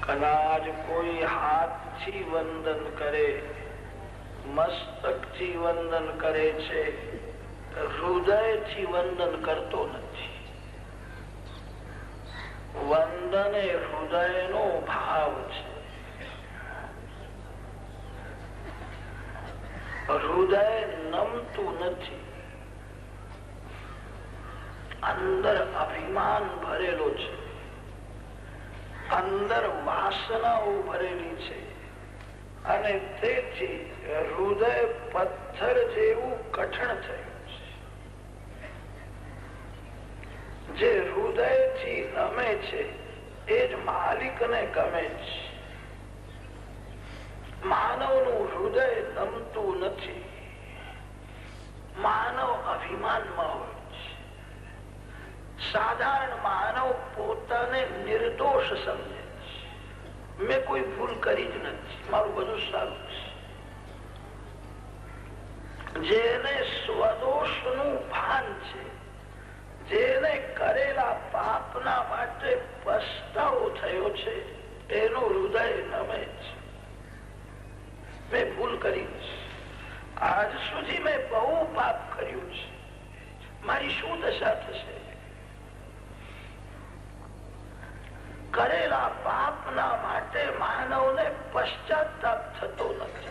કદાચ કોઈ હાથથી વંદન કરે, મસ્તકથી વંદન કરે છે, હૃદયથી વંદન કરતો નથી. વંદન એ હૃદયનો ભાવ છે. હૃદય નમતું નથી. અંદર અભિમાન ભરેલો છે, અંદર વાસનાઓ ભરેલી છે, અને તેથી હૃદય પથ્થર જેવું કઠણ થયું છે. જે હૃદયથી નમે છે એ જ માલિકને ગમે છે. માનવનું હૃદય નમતું નથી. માનવ અભિમાનમાં હોય છે. સાધારણ માનવ પોતાને નિર્દોષ સમજે છે. મેં કોઈ ભૂલ કરી જ નથી, મારું બધું સારું છે. જેને સ્વદોષનું ભાન છે, જેને કરેલા પાપના માટે પસ્તાવો થયો છે, એનું હૃદય નમે છે. મેં ભૂલ કરી છે, આજ સુધી મેં બહુ પાપ કર્યું છે, મારી શું દશા થશે? કરેલા પાપના માટે માનવને પશ્ચાતાપ થતો નથી.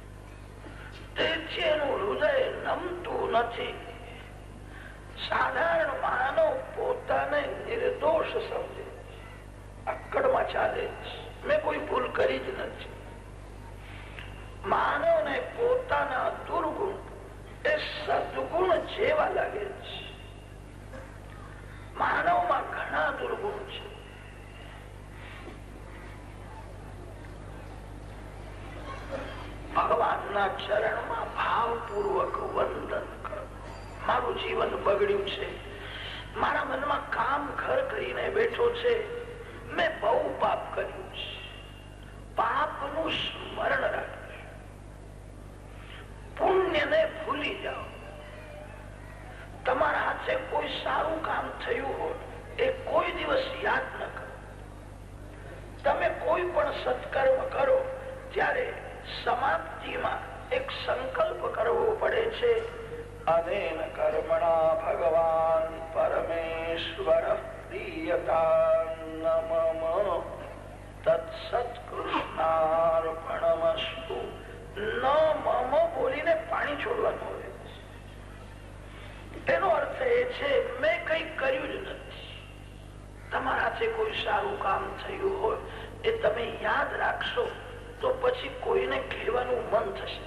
તેથી એનું હૃદય નમતું નથી. સાધારણ માનવ પોતાને નિર્દોષ સમજે, અક્કડમાં ચાલે છે. મેં કોઈ ભૂલ કરી જ નથી. માનવને પોતાના દુર્ગુણ એ સદગુણ જેવા લાગે છે. માનવમાં ઘણા દુર્ગુણ છે. ભગવાનના ચરણમાં ભાવપૂર્વક વંદન કરો. મારું જીવન બગડ્યું છે, મારા મનમાં કામ ઘર કરીને બેઠો છે, મેં બહુ પાપ કર્યું છે. પાપનું સ્મરણ રાખજો, પુણ્યને ભૂલી જાઓ. તમારા હાથે કોઈ સારું કામ થયું હોય એ કોઈ દિવસ યાદ ન કરો. તમે કોઈ પણ સત્કર્મ કરો ત્યારે સમાપ્તિમાં એક સંકલ્પ કરવો પડે છે. અનેન કર્મણા ભગવાન પરમેશ્વર પ્રિયતા મમ તત્સત કૃષ્ણાર્પણમસ્તુ. ન મમ બોલીને પાણી છોડવાનું હોય. એનો અર્થ એ છે મેં કઈ કર્યું જ નથી. તમારા હાથે કોઈ સારું કામ થયું હોય એ તમે યાદ રાખશો તો પછી કોઈને કહેવાનું મન થશે.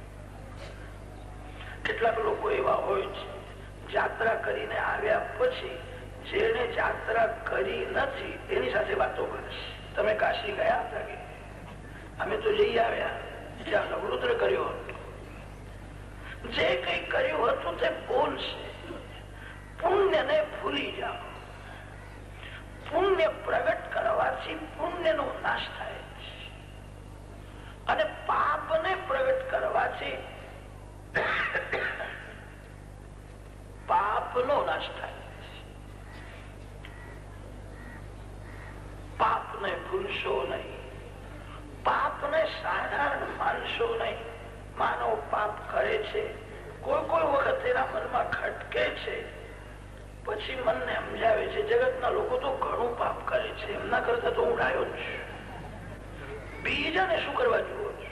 કેટલાક લોકો એવા હોય છે, જાત્રા કરીને આવ્યા પછી જેને જાત્રા કરી નથી એની સાથે વાતો કરશે. તમે કાશી ગયા હતા કે? અમે તો જઈ આવ્યા, ત્યાં નવરુદ્ર કર્યો હતો. જે કઈ કર્યું હતું તે બોલશે. પુણ્યને ભૂલી જાઓ. પુણ્ય પ્રગટ કરવાથી પુણ્યનો નાશ થાય છે, અને પાપને પ્રગટ કરવાથી પાપનો નાશ થાય છે. પાપને ભૂલશો નહીં, પાપને સાધારણ માનશો નહીં. માનવ પાપ કરે છે, કોઈ વખત એના મનમાં ખટકે છે, પછી મનને સમજાવે છે જગતના લોકો તો ઘણું પાપ કરે છે, એમના કરતા તો હું ડાયો જ છું. બીજાને શું કરવા જુઓ છો?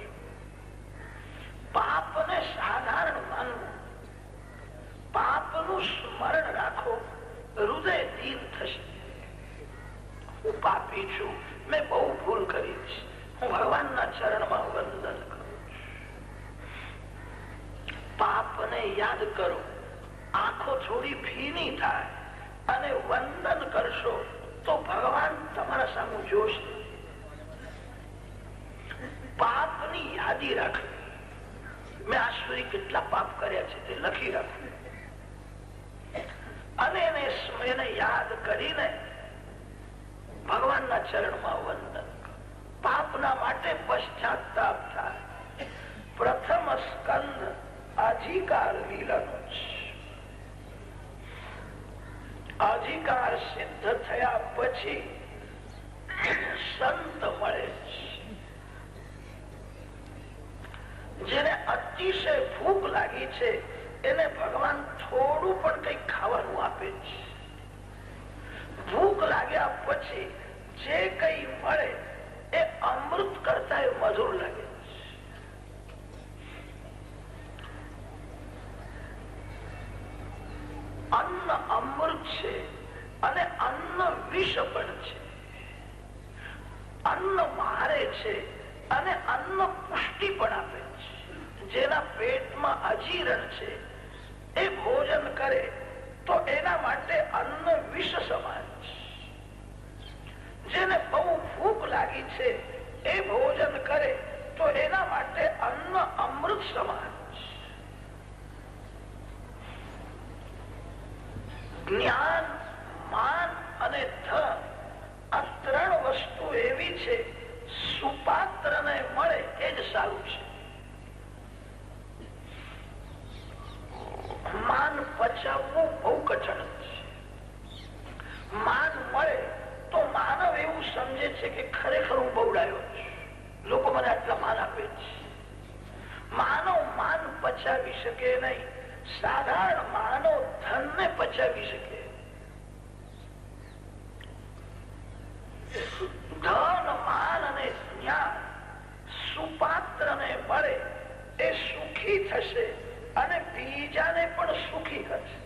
પાપને સાધારણ માનવું, પાપનું સ્મરણ રાખો, હૃદય દીન થશે. હું પાપી છું, મેં બહુ ભૂલ કરી છે, હું ભગવાનના ચરણમાં વંદન કરું. પાપને યાદ કરો, આંખો થોડી ભીની થાય અને વંદન કરશો તો ભગવાન તમારા સામે જોશે. પાપની યાદી રાખવી. મેં આજ સુધી કેટલા પાપ કર્યા છે તે લખી રાખવું, અને એને યાદ કરીને ભગવાનના ચરણમાં વંદન કરો. પાપના માટે પશ્ચાતાપ થાય. પ્રથમ સ્કંદ અધિકાર લીલાનો છે. અધિકાર સિદ્ધ થયા પછી સંત અતિશય ભૂખ લાગી છે એને ભગવાન થોડું પણ કઈ ખાવાનું આપે છે. ભૂખ લાગ્યા પછી જે કઈ મળે એ અમૃત કરતા એ મધુર લાગે છે. અન્ન અમૃત છે અને અન્ન વિષ પણ છે. અન્ન મારે છે અને અન્ન પુષ્ટિ પણ આપે છે. જેના પેટમાં અજીરણ છે એ ભોજન કરે તો એના માટે અન્ન વિષ સમાન છે. જેને બહુ ભૂખ લાગી છે એ ભોજન કરે તો એના માટે અન્ન અમૃત સમાન છે. જ્ઞાન, માન અને ધન આ ત્રણ વસ્તુ એવી છે સુપાત્રને મળે એ જ સારું છે. માન પચાવવું બહુ કઠણ છે. માન મળે તો માનવ એવું સમજે છે કે ખરેખર હું બહુડાયો છું, લોકો મને આટલા માન આપે છે. માનવ માન પચાવી શકે નહીં. સાધારણ માનવ ધનને પચાવી શકે. ધન, માન અને જ્ઞાન સુપાત્રને મળે એ સુખી થશે અને બીજાને પણ સુખી કરશે.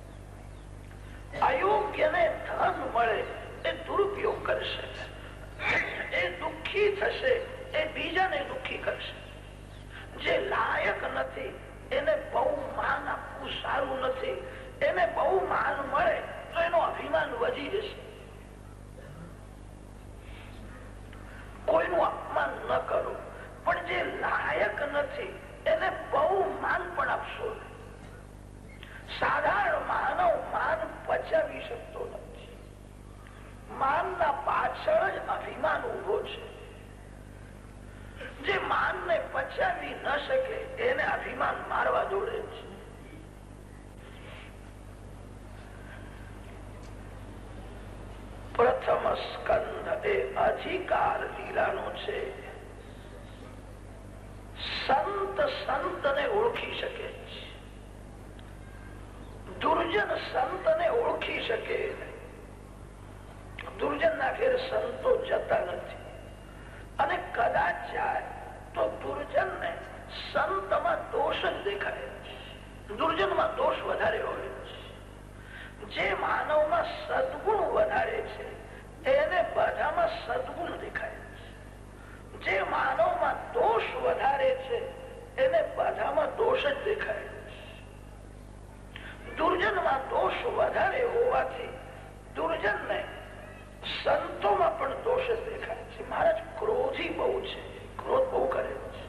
અયોગ્યને ધન મળે એ દુરુપયોગ કરશે, એ દુઃખી થશે, એ બીજાને દુઃખી કરશે. જે લાયક નથી એને બહુ માન આપવું સારું નથી. એને બહુ માન મળે તો એનો અભિમાન વધી જશે. કોઈનું અપમાન ન કરો, પણ જે લાયક નથી એને બહુ માન પણ આપશો. સાધારણ માનવ માન પચાવી શકતો નથી. માનના પાછળ જ અભિમાન ઉભો છે. જે માનને પચાવી ન શકે એને અભિમાન મારવા દોડે છે. પ્રથમ સ્કંદ એ અધિકાર લીલાનો છે. સંત સંતને ઓળખી શકે છે, દુર્જન સંતને ઓળખી શકે નહીં. દુર્જન ના ઘેર સંતો જતા નથી અને કદાચ જાય તો દુર્જનને સંતમાં દોષ જ દેખાય છે. દુર્જનમાં દોષ વધારે હોય છે. જે માનવમાં સદગુણ વધારે છે એને બધામાં સદગુણ દેખાય છે. જે માનવમાં દોષ વધારે છે એને બધામાં દોષ જ દેખાય છે. દુર્જનમાં દોષ વધારે હોવાથી દુર્જનને સંતોમાં પણ દોષ જ દેખાય છે. મહારાજ ક્રોધી બહુ છે, ક્રોધ બહુ કરે છે.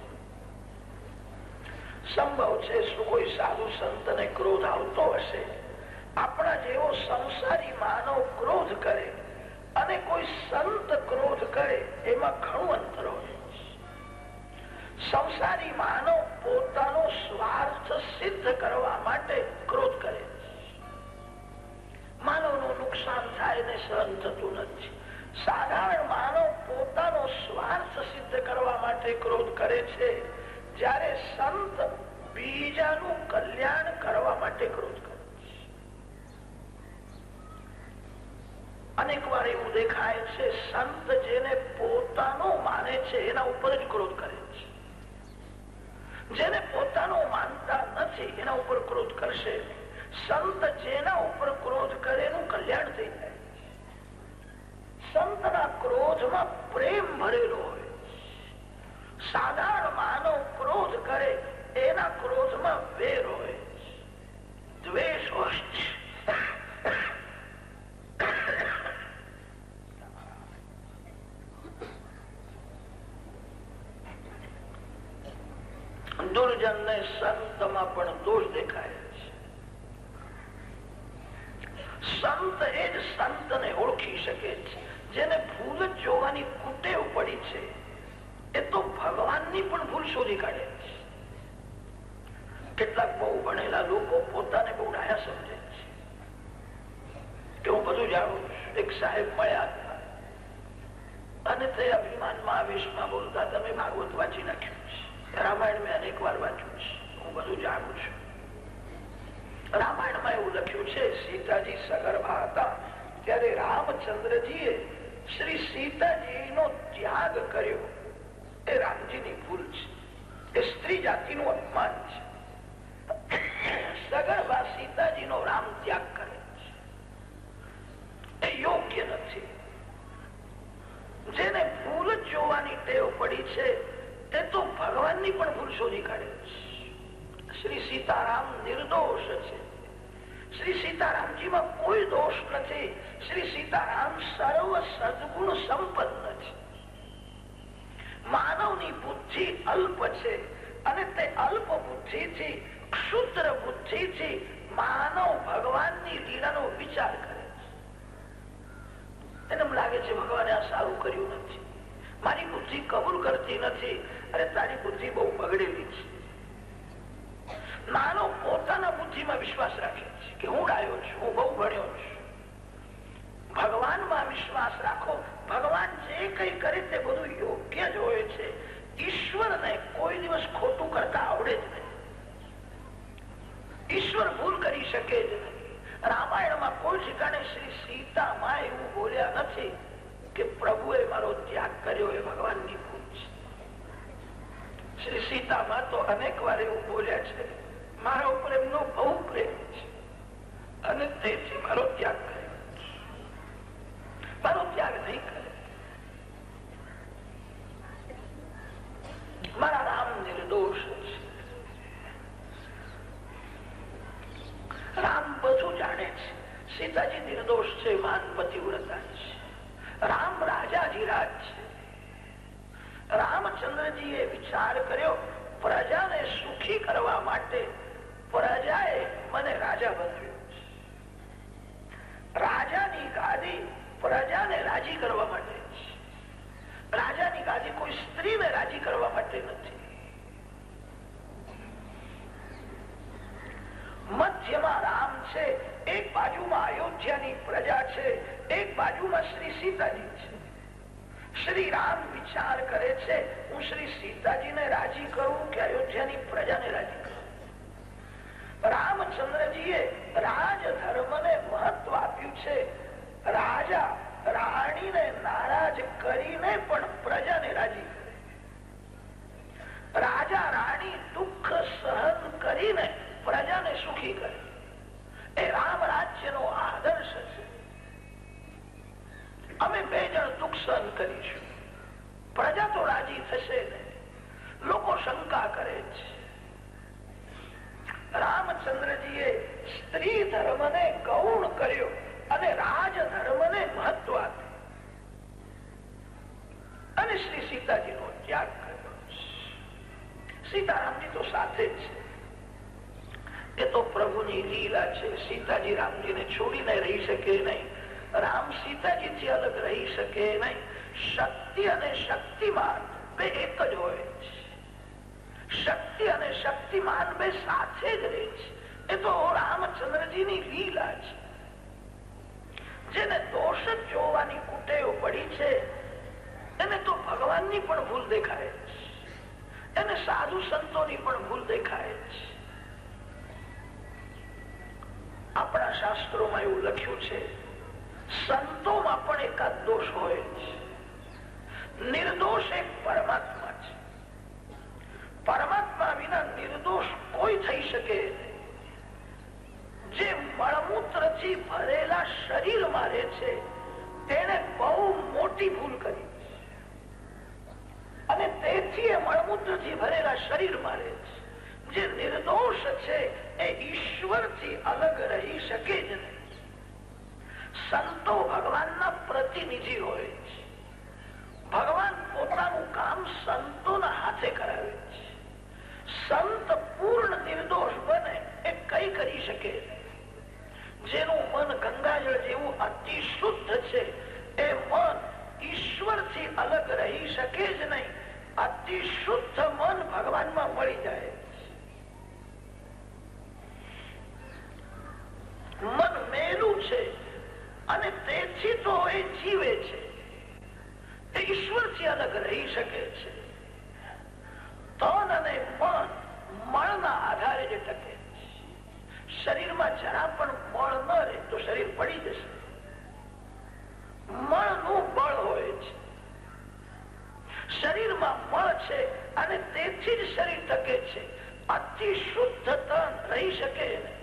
સંભવ છે શું કોઈ સાધુ સંતને ક્રોધ આવતો હશે. આપણા જેવો સંસારી માનવ ક્રોધ કરે અને કોઈ સંત ક્રોધ કરે એમાં ઘણું અંતર હોય. સંસારી માનવ પોતાનો સ્વાર્થ સિદ્ધ કરવા માટે ક્રોધ કરે છે. માનવનું નુકસાન થાય ને સહન થતું નથી. સાધારણ માનવ પોતાનો સ્વાર્થ સિદ્ધ કરવા માટે ક્રોધ કરે છે, જ્યારે સંત બીજાનું કલ્યાણ કરવા માટે ક્રોધ કરે છે. અનેક વાર એવું દેખાય છે સંત જેને પોતાનો માને છે એના ઉપર જ ક્રોધ કરે છે. જેને પોતાનો માનતા નથી એના ઉપર ક્રોધ કરશે. સંત જેના ઉપર ક્રોધ કરે એનું કલ્યાણ થઈ જાય. સંતના ક્રોધમાં પ્રેમ ભરેલો હોય. સાધારણ માનવ ક્રોધ કરે એના ક્રોધમાં વેર હોય, દ્વેષ હોય. દુર્જનને સંતમાં પણ દોષ દેખાય છે. સંત એ જ સંતને ઓળખી શકે છે. જેને ભૂલ જ જોવાની કુટેવ પડી છે એ તો ભગવાનની પણ ભૂલ શોધી કાઢે છે. કેટલાક બહુ ભણેલા લોકો પોતાને બહુ ડાયા સમજે છે કે હું બધું જાણું છું. એક સાહેબ મળ્યા હતા અને તે અભિમાનમાં આવેશમાં બોલતા તમે ભાગવત વાંચી નાખ્યું છે. રામાયણ મેં અનેક વાર વાંચ્યું છે, હું બધું જાણું છું. રામાયણમાં એવું લખ્યું છે, સીતાજી સગર્ભા હતા ત્યારે રામચંદ્રજીએ શ્રી સીતાજીનો ત્યાગ કર્યો. એ રામજીની ભૂલ છે, એ સ્ત્રી જાતિનું અપમાન છે. સગર્ભા સીતાજીનો રામ ત્યાગ કરે છે, એ યોગ્ય નથી. જેને ભૂલ જોવાની ટેવ પડી છે તે તો ભગવાનની પણ ભૂલ શોધી કાઢે છે. શ્રી સીતારામ નિર્દોષ છે. શ્રી સીતારામજીમાં કોઈ દોષ નથી. શ્રી સીતારામ સર્વ સદગુણ સંપન્ન છે. માનવની બુદ્ધિ અલ્પ છે અને તે અલ્પ બુદ્ધિથી, ક્ષુદ્ર બુદ્ધિથી માનવ ભગવાનની લીલાનો વિચાર કરે છે. એને એમ લાગે છે ભગવાને આ સારું કર્યું નથી, મારી બુદ્ધિ કબૂલ કરતી નથી. અરે તારી બુદ્ધિ બહુ બગડેલી છે. માનવ પોતાના બુદ્ધિમાં વિશ્વાસ રાખે છે કે હું ડાયો છું, હું બહુ ભણ્યો છું. ભગવાનમાં વિશ્વાસ રાખો. ભગવાન જે કઈ કરે તે બધું યોગ્ય જ હોય છે. ઈશ્વરને કોઈ દિવસ ખોટું કરતા આવડે જ નહીં. ઈશ્વર ભૂલ કરી શકે જ નહીં. રામાયણમાં કોઈ ઠેકાણે શ્રી સીતામાં એવું બોલ્યા નથી કે પ્રભુએ મારો ત્યાગ કર્યો, એ ભગવાનની ભૂલ છે. શ્રી સીતામાં તો અનેક વાર એવું બોલ્યા છે, મારા ઉપર એમનો બહુ પ્રેમ છે અને તેથી મારો ત્યાગ કર્યો, મારો ત્યાગ નહીં કરે. મારા રામ નિર્દોષ છે. રામ બધું જાણે છે. સીતાજી નિર્દોષ છે, માન પતિવ્રતા છે. રામ રાજાધિરાજ છે. રામચંદ્રજીએ વિચાર કર્યો, પ્રજાને સુખી કરવા માટે પ્રજાએ મને રાજા બનાવ્યો છે. રાજાની ગાદી પ્રજાને રાજી કરવા માટે છે. રાજાની ગાદી કોઈ સ્ત્રીને રાજી કરવા માટે નથી. મધ્યમાં રામ છે, એક બાજુમાં અયોધ્યાની પ્રજા છે, એક બાજુમાં શ્રી સીતાજી છે. શ્રી રામ વિચાર કરે છે, હું શ્રી સીતાજીને રાજી કરું કે અયોધ્યાની પ્રજાને રાજી કરું. રામચંદ્રજીએ રાજધર્મને મહત્વ આપ્યું છે. રાજા રાણીને નારાજ કરીને પણ પ્રજાને રાજી કરે. રાજા રાણી દુઃખ સહન કરીને પ્રજાને સુખી કરે. એ રામ રાજ્યનો આદર્શ છે. અમે બે જણ દુઃખ સહન કરીશું, પ્રજા તો રાજી થશે ને. લોકો શંકા કરે છે. રામચંદ્રજીએ સ્ત્રી ધર્મને ગૌણ કર્યો અને રાજધર્મને મહત્વ આપ્યું અને શ્રી સીતાજીનો ત્યાગ કર્યો. સીતારામજી તો સાથે જ છે. એ તો પ્રભુની લીલા છે. સીતાજી રામજીને છોડીને રહી શકે નહીં. રામ સીતાજીથી અલગ રહી શકે નહીં. શક્તિ અને શક્તિમાન બે એક જ હોય છે. શક્તિ અને શક્તિમાન બે સાથે જ રહે છે. એ તો રામચંદ્રજીની લીલા છે. જેને દોષ જ જોવાની કુટેવ પડી છે એને તો ભગવાનની પણ ભૂલ દેખાય છે, એને સાધુ સંતોની પણ ભૂલ દેખાય છે. આપણા શાસ્ત્રોમાં એવું લખ્યું છે, સંતોમાં પણ એકાદ દોષ હોય છે. નિર્દોષ એક પરમાત્મા છે. પરમાત્મા વિના નિર્દોષ કોઈ થઈ શકે નહીં. જે મળમૂત્રથી ભરેલા શરીરમાં રહે છે તેને બહુ મોટી ભૂલ કરી અને તેથી એ મળમૂત્રથી ભરેલા શરીરમાં રહે છે. જે નિર્દોષ છે એ ઈશ્વરથી અલગ રહી શકે જ નહીં. સંતો ભગવાનના પ્રતિનિધિ હોય છે. ભગવાન પોતાનું કામ સંતોના હાથે કરાવે છે. સંત પૂર્ણ નિર્દોષ બને એ કઈ કરી શકે નહીં. જેનું મન ગંગાજળ જેવું અતિ શુદ્ધ છે એ મન ઈશ્વરથી અલગ રહી શકે જ નહીં. અતિ શુદ્ધ મન ભગવાનમાં મળી જાય. મન મેલું છે અને તેથી તો એ જીવે છે. એ ઈશ્વરથી અલગ રહી શકે છે. તન અને મન મળના આધારે જે ટકે. શરીરમાં જરા પણ બળ ન રહે તો શરીર પડી જશે. મળનું બળ હોય છે. શરીરમાં મળ છે અને તેથી જ શરીર ટકે છે. અતિ શુદ્ધ તન રહી શકે નહીં.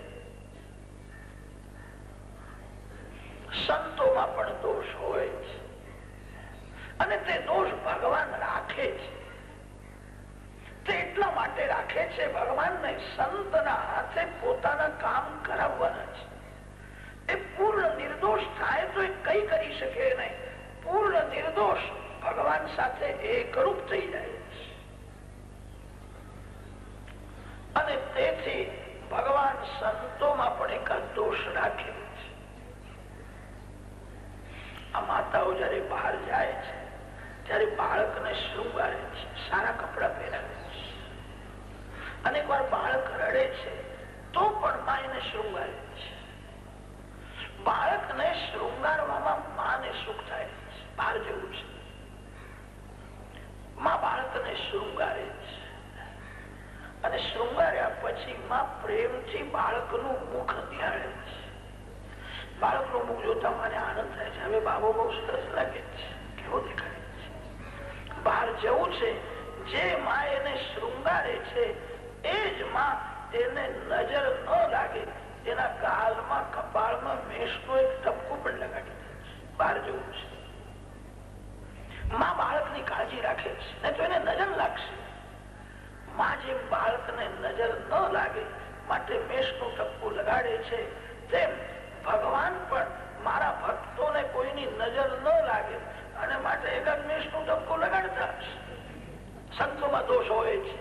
સંતોમાં પણ દોષ હોય છે અને તે દોષ ભગવાન રાખે છે. તે એટલા માટે રાખે છે, ભગવાનને સંતના હાથે પોતાના કામ કરાવવાના છે. એ પૂર્ણ નિર્દોષ થાય તો એ કઈ કરી શકે નહીં. પૂર્ણ નિર્દોષ ભગવાન સાથે એકરૂપ થઈ જાય છે. અને તેથી ભગવાન સંતોમાં પણ એક દોષ રાખે છે. આ માતાઓ જયારે બહાર જાય છે ત્યારે બાળકને શૃંગારે છે, સારા કપડા પહેરાવે છે. અનેક વાર બાળક રડે છે તો પણ મા એને શૃંગારે છે. બાળકને શૃંગારવામાં માને સુખ થાય છે. બહાર જેવું છે. મા બાળકને શૃંગારે છે અને શૃંગાર્યા પછી મા પ્રેમથી બાળકનું મુખ નિહાળે છે. બાળકનું મુખ જોતા મને આનંદ થાય છે. હવે બાબો બહુ સરસ લાગે છે, કેવો દેખાય છે. બહાર જવું છે, જે મા એને શૃંગારે છે એ જ માં એને નજર ન લાગે એના ગાલમાં કપાળમાં મેષનું એક ટપકું પણ લગાડી દે છે. બહાર જવું છે, માં બાળકની કાળજી રાખે છે, નહીં તો એને નજર લાગશે. માં જેમ બાળકને નજર ન લાગે માટે મેષનું ટપકું લગાડે છે, તેમ ભગવાન પણ મારા ભક્તોને કોઈની નજર ન લાગે અને માટે એક મેષનું ટપકું લગાડતા હશે. સંતોમાં દોષ હોય છે.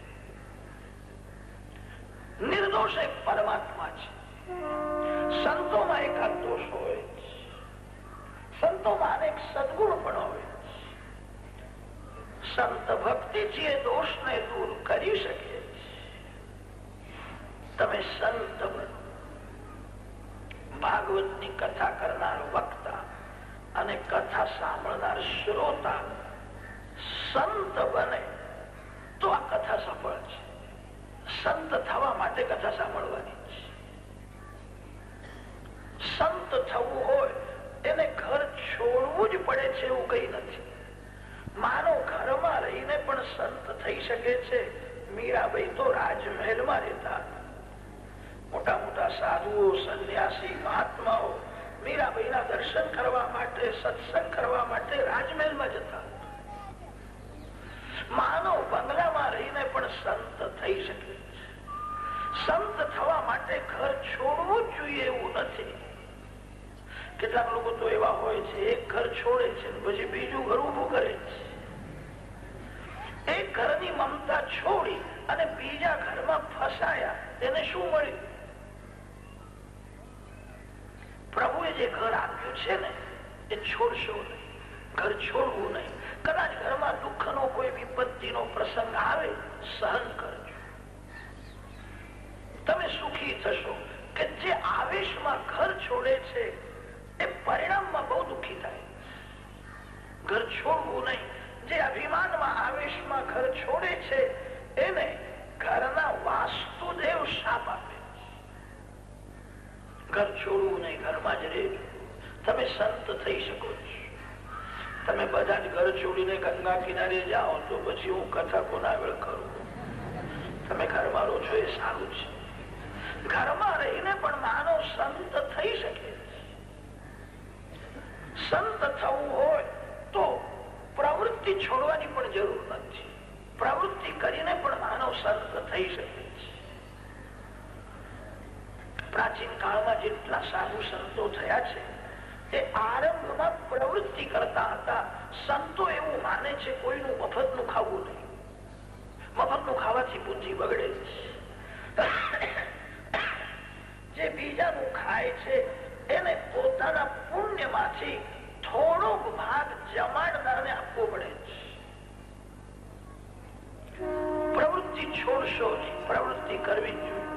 નિર્દોષ એક પરમાત્મા છે. સંતોમાં એકાદ દોષ હોય છે. સંતોમાં અનેક સદગુણ પણ હોય છે. સંત ભક્તિથી એ દોષને દૂર કરી શકે છે. તમે સંત બનો. ભાગવતની કથા કરનાર વક્તા અને કથા સાંભળનાર શ્રોતા સંત બને તો આ કથા સફળ છે. સંત થવા માટે કથા સાંભળવાની છે. સંત થવું હોય એને ઘર છોડવું જ પડે છે એવું કઈ નથી. માનો ઘરમાં રહીને પણ સંત થઈ શકે છે. મીરાબાઈ તો રાજમહેલમાં રહેતા હતા. મોટા મોટા સાધુઓ, સંન્યાસી, મહાત્માઓ મીરાબાઈના દર્શન કરવા માટે, સત્સંગ કરવા માટે રાજમહેલમાં જતા. માનવ બંગલામાં રહીને પણ સંત થઈ શકે. સંત થવા માટે ઘર છોડવું જ જોઈએ એવું નથી. કેટલાક લોકો તો એવા હોય છે, એક ઘર છોડે છે પછી બીજું ઘર ઉભું કરે છે. એક ઘરની મમતા છોડી અને બીજા ઘરમાં ફસાયા, તેને શું મળ્યું? પ્રભુએ જે ઘર આપ્યું છે ને એ છોડશો નહીં. ઘર છોડવું નહીં. કદાચ ઘરમાં દુઃખનો કોઈ વિપત્તિનો પ્રસંગ આવે, સહન કરજો. તમે સુખી થશો. કે જે આવેશમાં ઘર છોડે છે એ પરિણામમાં બહુ દુઃખી થાય. ઘર છોડવું નહીં. જે અભિમાનમાં આવેશમાં ઘર છોડે છે એને ઘરના વાસ્તુદેવ શાપ આપે. ઘર છોડવું નહીં, ઘરમાં જ રહેજો. તમે સંત થઈ શકો છો. તમે બધા જ ઘર છોડીને ગંગા કિનારે જાઓ તો પછી હું કથા કોના આગળ કરું? તમે ઘરમાં રહો છો એ સારું છે. ઘરમાં રહીને પણ માનવ સંત થઈ શકે. સંત થવું હોય તો પ્રવૃત્તિ છોડવાની પણ જરૂર નથી. પ્રવૃત્તિ કરીને પણ માનવ સંત થઈ શકે છે. પ્રાચીન કાળમાં જેટલા સાધુ સંતો થયા છે તે આરંભમાં પ્રવૃત્તિ કરતા હતા. સંતો એવું માને છે કોઈનું મફતનું ખાવું નહીં. મફતનું ખાવાથી બુદ્ધિ બગડે છે. જે બીજાનું ખાય છે એને પોતાના પુણ્યમાંથી થોડોક ભાગ જમાડનારને આપવો પડે છે. પ્રવૃત્તિ છોડશો નહીં, પ્રવૃત્તિ કરવી જ જોઈએ.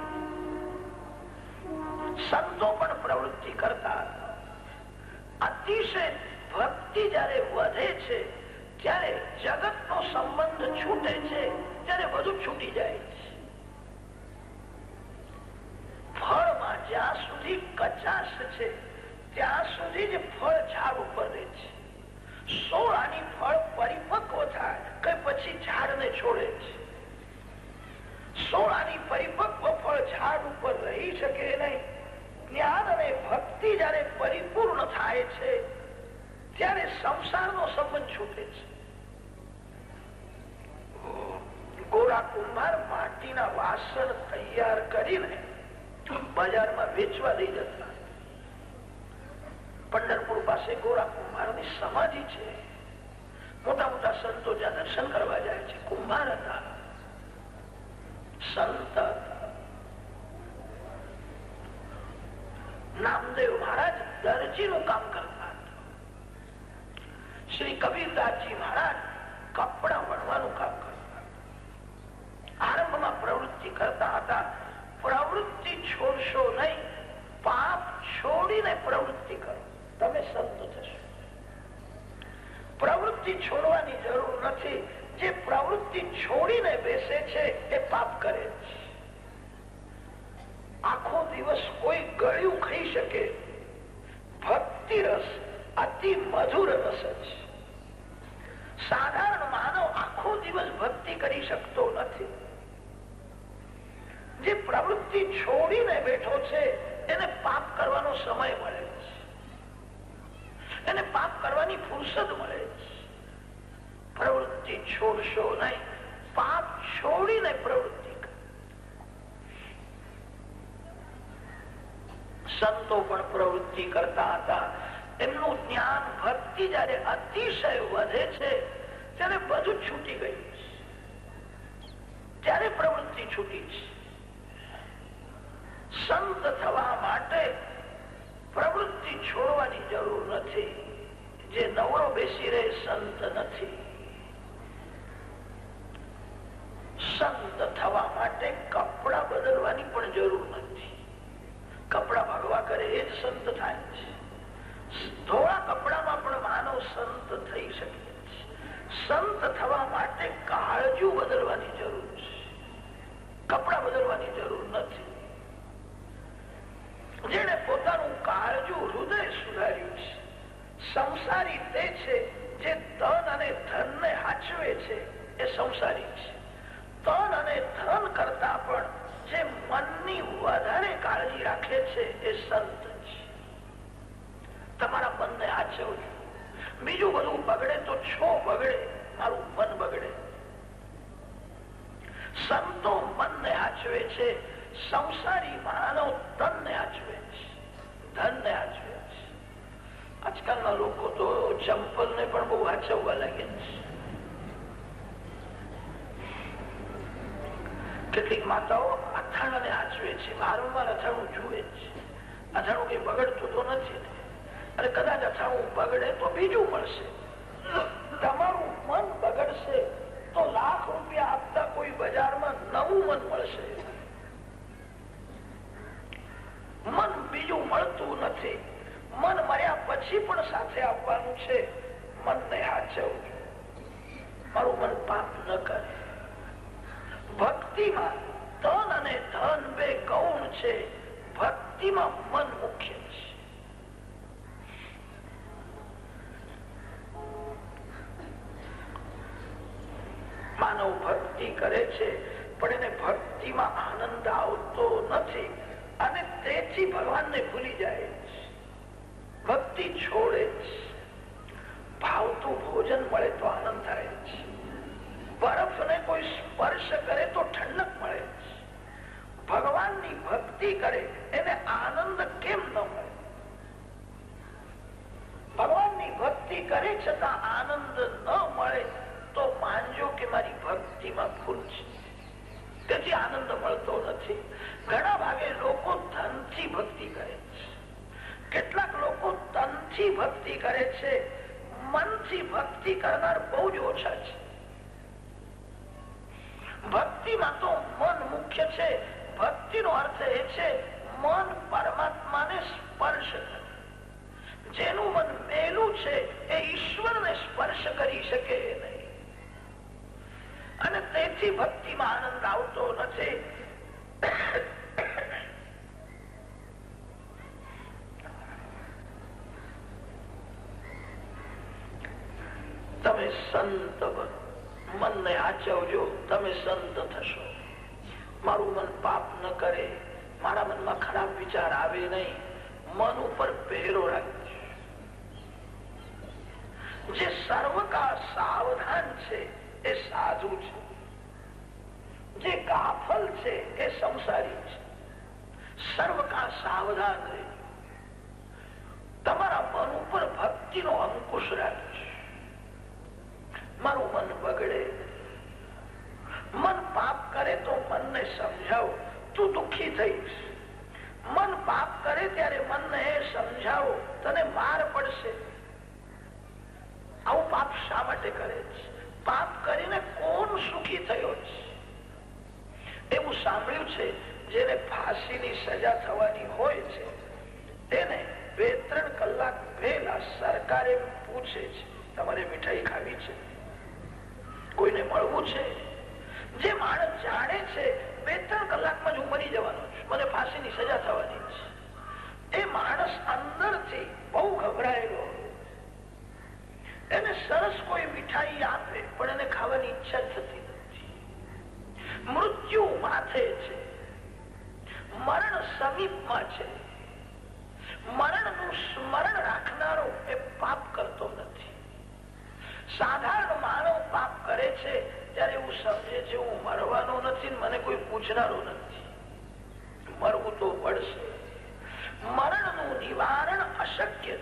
સંતો પણ પ્રવૃત્તિ કરતા હતા. અતિશય ભક્તિ જયારે વધે છે ત્યારે જગત નો સંબંધ છૂટે છે ત્યારે બધું છૂટી જાય છે. ફળમાં જ્યાં સુધી કચાશ છે ત્યાં સુધી જ ફળ ઝાડ ઉપર રહે છે. સોળાની ફળ પરિપક્વ થાય કે પછી ઝાડને છોડે છે. સોળાની પરિપક્વ ફળ ઝાડ ઉપર રહી શકે નહીં. જ્ઞાન અને ભક્તિ જયારે પરિપૂર્ણ થાય છે ત્યારે સંસારનો સંબંધ છૂટે છે. ગોરા કુંભાર માટીના વાસણ તૈયાર કરીને બજારમાં વેચવા લઈ જતા. પંઢરપુર પાસે ગોરા કુંભારની સમાધિ છે. મોટા મોટા સંતો જ્યાં દર્શન કરવા જાય છે. કુંભાર હતા, સંત હતા. નામદેવ મહારાજ દરજીનું કામ કરતા હતા. શ્રી કબીરદાસજી મહારાજ કપડા વણવાનું કામ કરતા. આરંભમાં પ્રવૃત્તિ કરતા હતા. પ્રવૃત્તિ છોડશો નહીં, પાપ છોડીને પ્રવૃત્તિ કરો, તમે સંત થશો. પ્રવૃત્તિ છોડવાની જરૂર નથી. જે પ્રવૃત્તિ છોડીને બેસે છે એ પાપ કરે છે. આખો દિવસ કોઈ ગળ્યું ખાઈ શકે. ભક્તિ રસ અતિ મધુર રસ છે. સાધારણ માનવ આખો દિવસ ભક્તિ કરી શકતો નથી. જે પ્રવૃત્તિ છોડીને બેઠો છે એને પાપ કરવાનો સમય મળે છે. એને પાપ કરવાની ફુરસદ મળે છે. પ્રવૃત્તિ છોડશો નહીં, પાપ છોડીને પ્રવૃત્તિ કરો. સંતો પણ પ્રવૃત્તિ કરતા હતા. એમનું જ્ઞાન ભક્તિ જયારે અતિશય વધે છે ત્યારે બધું છૂટી ગયું છે. ત્યારે પ્રવૃત્તિ છૂટી છે. સંત થવા માટે પ્રવૃત્તિ છોડવાની જરૂર નથી. જે નવરો બેસી રહે સંત નથી. સંત થવા માટે કપડા બદલવાની પણ જરૂર નથી. કપડા ભગવા કરે એ જ સંત થાય છે. ધોળા કપડામાં પણ માનવ સંત થઈ શકે છે. સંત થવા માટે કાળજું બદલવાની જરૂર છે. કપડા બદલવાની જરૂર નથી. જેને પોતાનું કાળજું હૃદય સુધાર્યું છે, સંસારી તે છે જે તન અને ધનને હાચવે છે એ સંસારી છે. તન અને ધન કરતા પણ જે મનની વધારે કાળજી રાખે છે એ સંત છે. તમારા મનને હાચવજો. બીજું બધું બગડે તો છો બગડે, મારું મન બગડે. સંતો મનને હાચવે છે. સંસારી માનવ તનને હાચવે છે, ધનને હાચવે છે. આજકાલના લોકો તો ચંપલ ને પણ બહુ હાચવવા લાગે છે. કેટલીક માતાઓ અથાણાને હાચવે છે. વારંવાર અથાણું જુએ છે. અથાણું કઈ બગડતું તો નથી ને. અને કદાચ અથાણું બગડે તો બીજું મળશે. તમારું મન બગડશે તો લાખ રૂપિયા આપતા કોઈ બજારમાં નવું મન મળશે. મન બીજું મળતું નથી. મન મર્યા પછી પણ સાથે આવવાનું છે. મનને હાચવવું. મારું મન પાપ ન કરે. ભક્તિમાં તન અને ધન બે ગૌણ છે. ભક્તિમાં મન મુખ્ય છે. માનવ ભક્તિ કરે છે પણ એને ભક્તિમાં આનંદ આવતો નથી અને તેથી ભગવાનને ભૂલી જાય છે. ભક્તિ છોડે છે. ભાવતું ભોજન મળે તો આનંદ થાય છે. બરફને કોઈ સ્પર્શ કરે તો ઠંડક મળે છે. ભગવાનની ભક્તિ કરે એને આનંદ કેમ ન મળે? ભગવાનની ભક્તિ કરે છતાં આનંદ ન મળે તો માનજો કે મારી ભક્તિમાં ભૂલ છે. તેથી આનંદ મળતો નથી. ઘણા ભાગે લોકો ધનથી ભક્તિ કરે છે. કેટલાક લોકો તનથી ભક્તિ કરે છે. મનથી ભક્તિ કરનાર બહુ જ ઓછા છે. ભક્તિમાં તો મન મુખ્ય છે. ભક્તિનો અર્થ એ છે મન પરમાત્માને સ્પર્શ કરે. જેનું મન મેલું છે એ ઈશ્વરને સ્પર્શ કરી શકે નહીં, અને તેથી ભક્તિમાં આનંદ આવતો નથી. તમે સંત મનને આચવજો, તમે સંત થશો. મારું મન પાપ ન કરે, મારા મનમાં ખરાબ વિચાર આવે નહીં, મન ઉપર પહેરો રાખજો. જે સર્વકાળ સાવધાન છે એ સાધુ છે, જે ગાફલ છે એ સંસારી છે. સર્વકાળ સાવધાન રહેજો. તમારા મન ઉપર ભક્તિનો અંકુશ રાખજો. મારું મન બગડે, મન પાપ કરે તો મનને સમજાવો તું દુઃખી થઈશ. મન પાપ કરે ત્યારે મનને સમજાવો તને માર પડશે. આવું પાપ શા માટે કરે છે? પાપ કરીને કોણ સુખી થયો છે? એવું સાંભળ્યું છે, જેને ફાંસીની સજા થવાની હોય છે તેને 2-3 કલાક પહેલા સરકારે પૂછે છે તમારે મીઠાઈ ખાવી છે, કોઈને મળવું છે. જે માણસ જાણે છે 2-3 કલાકમાં જ હું મરી જવાનો છું, મને ફાંસીની સજા થવાની છે, એ માણસ અંદરથી બહુ ગભરાયેલો. એને સરસ કોઈ મીઠાઈ આપે પણ એને ખાવાની ઈચ્છા થતી નથી. મૃત્યુ માથે છે, મરણ સમીપમાં છે. મરણનું સ્મરણ રાખનારો એ પાપ કરતો નથી. સાધારણ માનવ પાપ કરે છે ત્યારે એવું સમજે છે હું મરવાનો નથી, મને કોઈ પૂછનારો નથી. મરવું તો પડશે. મરણનું નિવારણ અશક્ય છે.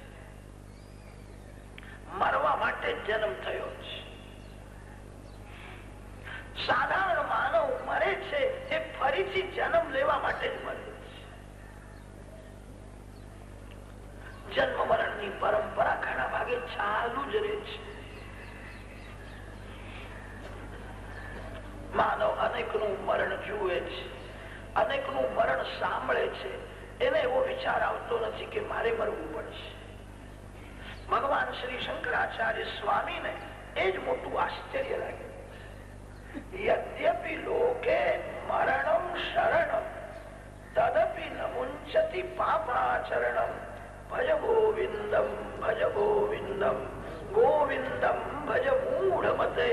મરવા માટે જન્મ થયો છે. સાધારણ માનવ મરે છે એ ફરીથી જન્મ લેવા માટે જ મરે છે. જન્મ મરણની પરંપરા ઘણા ભાગે ચાલુ જ રહે છે. માનવ અનેકનું મરણ જુએ છે, અનેકનું મરણ સાંભળે છે. એને એવો વિચાર આવતો નથી કે મારે મરવું પડશે. ભગવાન શ્રી શંકરાચાર્ય સ્વામીને એ જ મોટું આશ્ચર્ય લાગે. યદ્યપિ લોકે મરણમ શરણમ તદપિ ન મુંચતિ પાપાચરણમ ભજ ગોવિંદમ ભજ ગોવિંદમ ગોવિંદમ ભજ મૂઢમતે.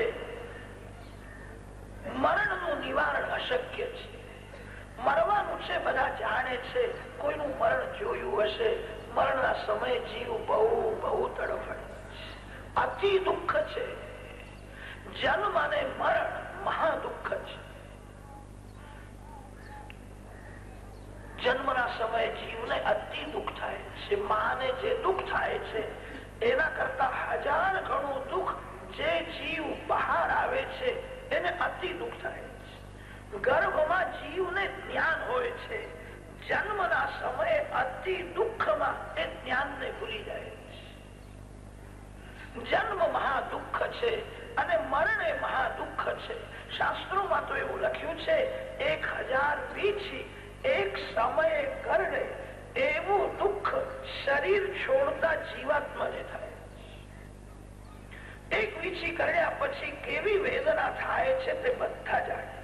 મરણનું નિવારણ અશક્ય છે. મરવાનું છે બધા જાણે છે. કોઈનું મરણ જોયું હશે. મરણના સમયે જીવ બહુ બહુ તડફડે છે, અતિ દુઃખ છે. જન્મ અને મરણ મહા દુઃખ છે. જન્મના સમયે જીવને અતિ દુઃખ થાય છે. માને જે દુઃખ થાય છે એના કરતા 1000 ગણું દુઃખ જે જીવ બહાર આવે છે એને અતિ દુઃખ થાય છે. ગર્ભમાં જીવને જ્ઞાન હોય છે. જન્મના સમયે અતિ દુઃખમાં એ જ્ઞાનને ભૂલી જાય છે. જન્મ મહા દુઃખ છે અને મરણ એ મહા દુઃખ છે. શાસ્ત્રોમાં તો એવું લખ્યું છે 1000 વીછી એક સમયે કરડે એવું દુઃખ શરીર છોડતા જીવાત્માને થાય. એક વીછી કર્યા પછી કેવી વેદના થાય છે તે બધા જાણે.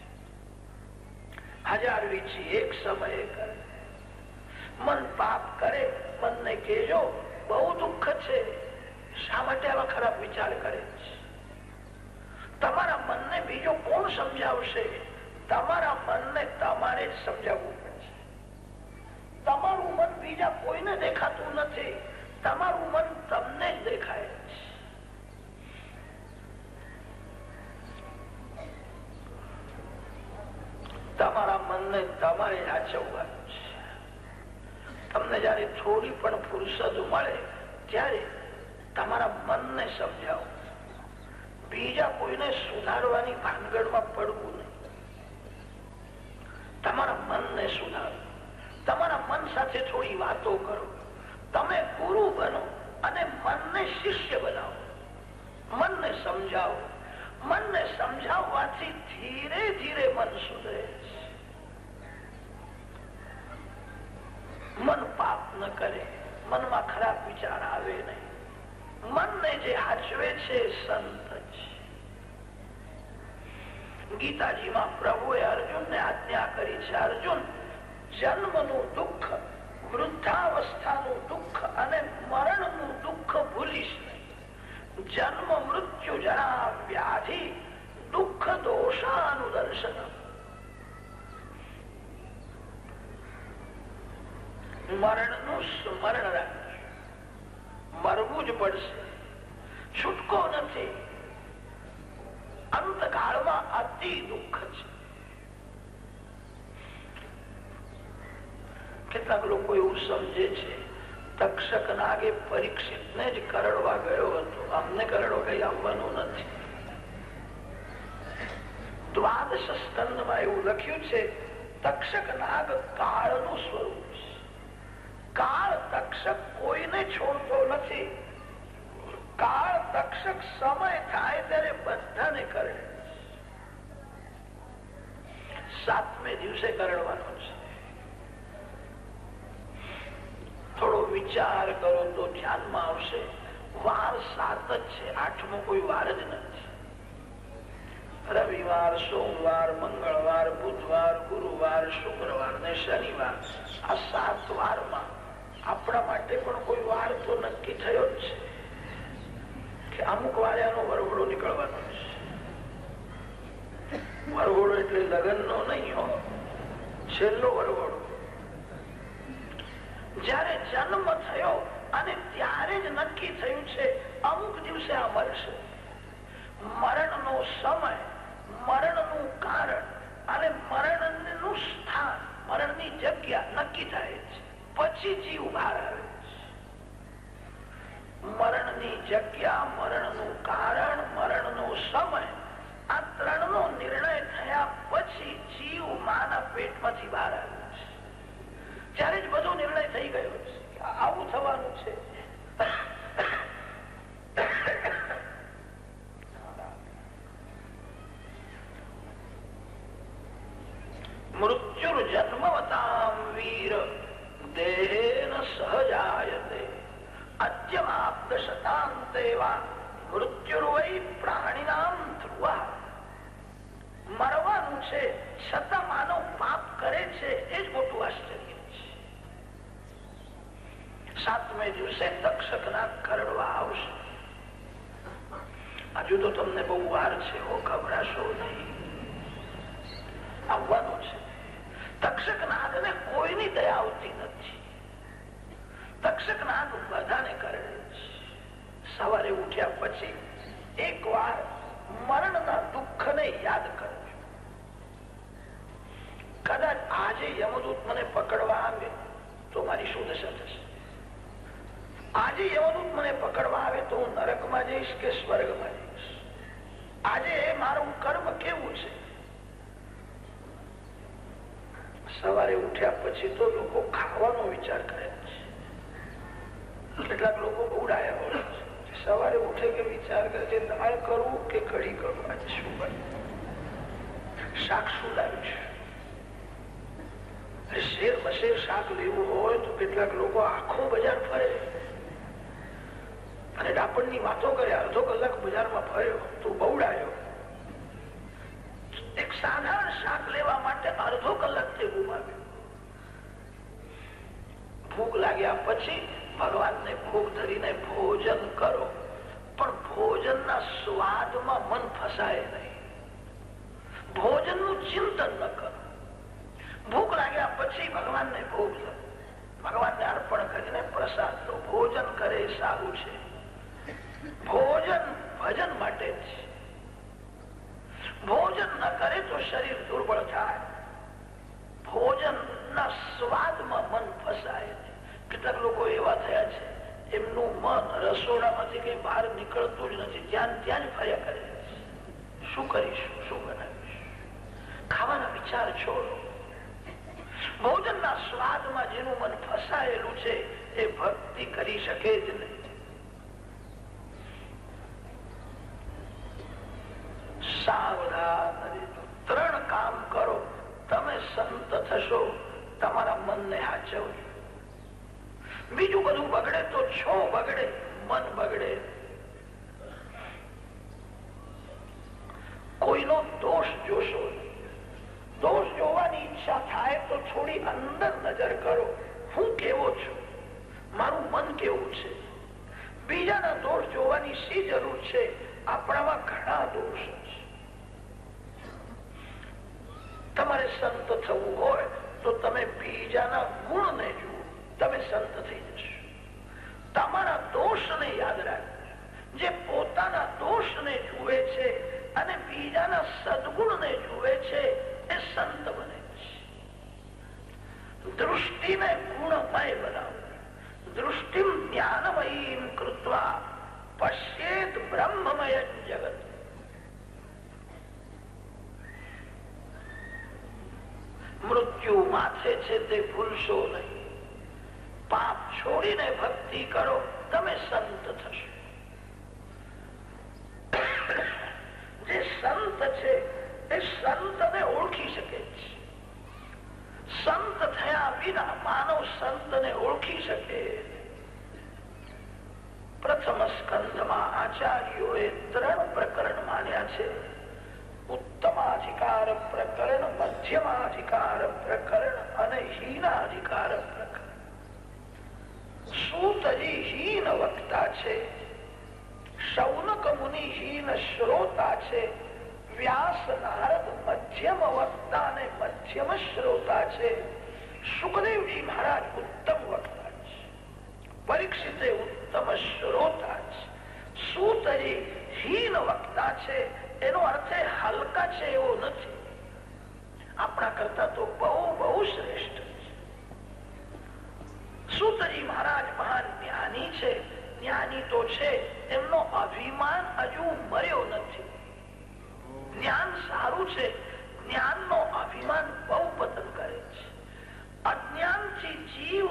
1000 વીછી એક સમયે કરે. મન પાપ કરે, મનને કહેજો બહુ દુઃખ છે. શા માટે આવા ખરાબ વિચાર કરે છે? તમારા મનને બીજો કોણ સમજાવશે? તમારા મનને તમારે જ સમજાવવું પડશે. તમારું મન બીજા કોઈને દેખાતું નથી. તમારું મન તમને જ દેખાય છે. તમારા મનને તમારે સાચવવાનું છે. તમને જયારે થોડી પણ ફુરસદ મળે ત્યારે તમારા મનને સમજાવો. બીજા કોઈને સુધારવાની ભાનગડમાં પડવું નહીં. તમારા મનને સુધારો. તમારા મન સાથે થોડી વાતો કરો. તમે ગુરુ બનો અને મનને શિષ્ય બનાવો. મનને સમજાવો. મનને સમજાવવાથી ધીરે ધીરે મન સુધરે છે. મન પાપ ન કરે, મનમાં ખરાબ વિચાર આવે નહીં. મનને જે હાચવે છે સંત છે. ગીતાજીમાં પ્રભુએ અર્જુનને આજ્ઞા કરી છે, અર્જુન, જન્મનું દુઃખ, વૃદ્ધાવસ્થાનું દુઃખ અને મરણનું દુઃખ ભૂલીશ નહીં. જન્મ મૃત્યુ જરા વ્યાધિ દુઃખ દોષાનુદર્શન. મરણનું સ્મરણ રાખજો. મરવું જ પડશે, છૂટકો નથી. અંતકાળમાં અતિ દુઃખ છે. કેટલાક લોકો એવું સમજે છે તક્ષક નાગે પરીક્ષિત ને જ કરડવા ગયો હતો, અમને કરડવા કઈ આવવાનું નથી. દ્વાદશ સ્કંદમાં એવું લખ્યું છે તક્ષક નાગ કાળનું સ્વરૂપ છે. કાળ તક્ષક કોઈને છોડતો નથી. કાળ તક્ષક સમય થાય ત્યારે બધાને કરડે. 7મે દિવસે કરડવાનો છે. થોડો વિચાર કરો તો ધ્યાનમાં આવશે. વાર 7 જ છે, 8મો કોઈ વાર જ નથી. રવિવાર, સોમવાર, મંગળવાર, બુધવાર, ગુરુવાર, શુક્રવાર ને શનિવાર. આ 7 વારમાં આપણા માટે પણ કોઈ વાર તો નક્કી થયો જ છે કે અમુક વાર્યાનો વરઘોડો નીકળવાનો છે. વરઘોડો એટલે લગ્નનો નહીં હો, છેલ્લો વરઘોડો. જયારે જન્મ થયો અને ત્યારે જ નક્કી થયું છે અમુક દિવસે આ મરશે. મરણનો સમય, મરણનું કારણ અને મરણનું સ્થાન, મરણની જગ્યા નક્કી થાય છે. પછી જીવ બહાર આવે છે. મરણની જગ્યા, મરણનું કારણ, મરણનો સમય, આ 3નો નિર્ણય થયા પછી જીવ માના પેટમાંથી બહાર આવે છે. ત્યારે જ બધો નિર્ણય થઈ ગયો છે. આવું થવાનું છે. મૃત્યુર જન્મવતામ વીર દેહેન સહજાયતે અદ્યમાપ્ત શતાંતેવા મૃત્યુર્વૈ પ્રાણીનામ ધ્રુવા. મરવાનું છે છતાં માનવ પાપ કરે છે, એ જ મોટું આશ્ચર્ય છે. 7મે દિવસે તક્ષકના કરડવા આવશે. હજુ તો તમને બહુ વાર છે, ગભરાશો નહીં, આવવાનું છે. તક્ષક નાગને કોઈની દયા આવતી નથી. તક્ષક નાગ બધાને કરડે છે. સવારે ઉઠ્યા પછી એક વાર મરણના દુઃખને યાદ કરજો. કદાચ આજે યમદૂત મને પકડવા આવે તો મારી શું દશા થશે? આજે યમદૂત મને પકડવા આવે તો હું નરકમાં જઈશ કે સ્વર્ગમાં જઈશ? આજે મારું કર્મ કેવું છે? સવારે ઉઠ્યા પછી તો લોકો ખાવાનો વિચાર કરે છે. કેટલાક લોકો ઉડાયા હોય છે. સવારે ઉઠે કે વિચાર કરે છે દાળ કરવું કે કઢી કરવું, આજે શું બને, શાક શું લાવ્યું છે. શેર બશેર શાક લેવું હોય તો કેટલાક લોકો આખો બજાર ફરે અને ડાપણની વાતો કરે. અડધો કલાક બજારમાં ફર્યો તો બહુડાયો. એક સાધારણ શાક લેવા માટે અડધો કલાક તે ગુમાવ્યો. ભૂખ લાગ્યા પછી ભગવાનને ભૂખ ધરીને ભોજન કરો, પણ ભોજનના સ્વાદમાં મન ફસાય નહીં. ભોજનનું ચિંતન ન કરો. ભૂખ લાગ્યા પછી ભગવાનને ભોગ લો, ભગવાનને અર્પણ કરીને પ્રસાદ લો. ભોજન કરે સારું છે. ભોજન ભજન માટે જ. ભોજન ન કરે તો શરીર દુર્બળ થાય. ભોજનના સ્વાદમાં મન ફસાય. કેટલાક લોકો એવા થયા છે એમનું મન રસોડામાંથી કઈ બહાર નીકળતું જ નથી, ત્યાં જ ફર્યા કરે. શું કરીશું, શું બનાવીશું? ખાવાના વિચાર છોડો. ભોજનના સ્વાદમાં જેનું મન ફસાયેલું છે એ ભક્તિ કરી શકે જ નહીં. સાવધાન. 3 કામ કરો, તમે સંત થશો. તમારા મનને હાચવજો. બીજું બધું બગડે તો છો બગડે, મન બગડે. કોઈનો દોષ જોશો નહીં. દોષ જોવાની ઈચ્છા થાય તો થોડી અંદર નજર કરો. હું કેવો છું, મારું મન કેવું છે. બીજાના દોષ જોવાની શી જરૂર છે? આપણામાં ઘણા દોષ છે. તમારે સંત થવું હોય તો તમે બીજાના ગુણને જુઓ, તમે સંત થઈ જશો. તમારા દોષને યાદ રાખજો. જે પોતાના દોષને જુએ છે અને બીજાના સદગુણને જુએ છે એ સંત બને છે. દૃષ્ટિને ગુણમય બનાવો. દૃષ્ટિ જ્ઞાનમયી કૃત્વા પશ્યેત બ્રહ્મમય જગત. મૃત્યુ માથે છે તે ભૂલશો નહીં. પાપ છોડીને ભક્તિ કરો, તમે સંત થશો. જે સંત છે એ સંતને ઓળખી શકે છે. સંત થયા વિના માનવ સંતને ઓળખી શકે. પ્રથમ સ્કંદમાં આચાર્યોએ 3 પ્રકરણ માન્યા છે. ઉત્તમાધિકાર પ્રકરણ, મધ્યમાધિકાર પ્રકરણ અને હીનાધિકાર પ્રકરણ. સૂતજી હીન વક્તા છે, શૌનક મુનિ હીન શ્રોતા છે, વ્યાસ નારદ મધ્યમ વક્તા અને મધ્યમ શ્રોતા છે, સુખદેવજી મહારાજ ઉત્તમ વક્તા છે, પરીક્ષિતે ઉત્તમ શ્રોતા છે, સૂતજી હીન વક્તા છે. એનો અર્થ હલકા છે એવો નથી, આપણા કરતા તો બહુ બહુ શ્રેષ્ઠ છે. સૂતજી મહારાજ મહાન જ્ઞાની છે. જ્ઞાની તો છે, એમનો અભિમાન હજુ મર્યો નથી. જ્ઞાન સારું છે, જ્ઞાનનો અભિમાન બહુ પતન કરે છે. અજ્ઞાનથી જીવ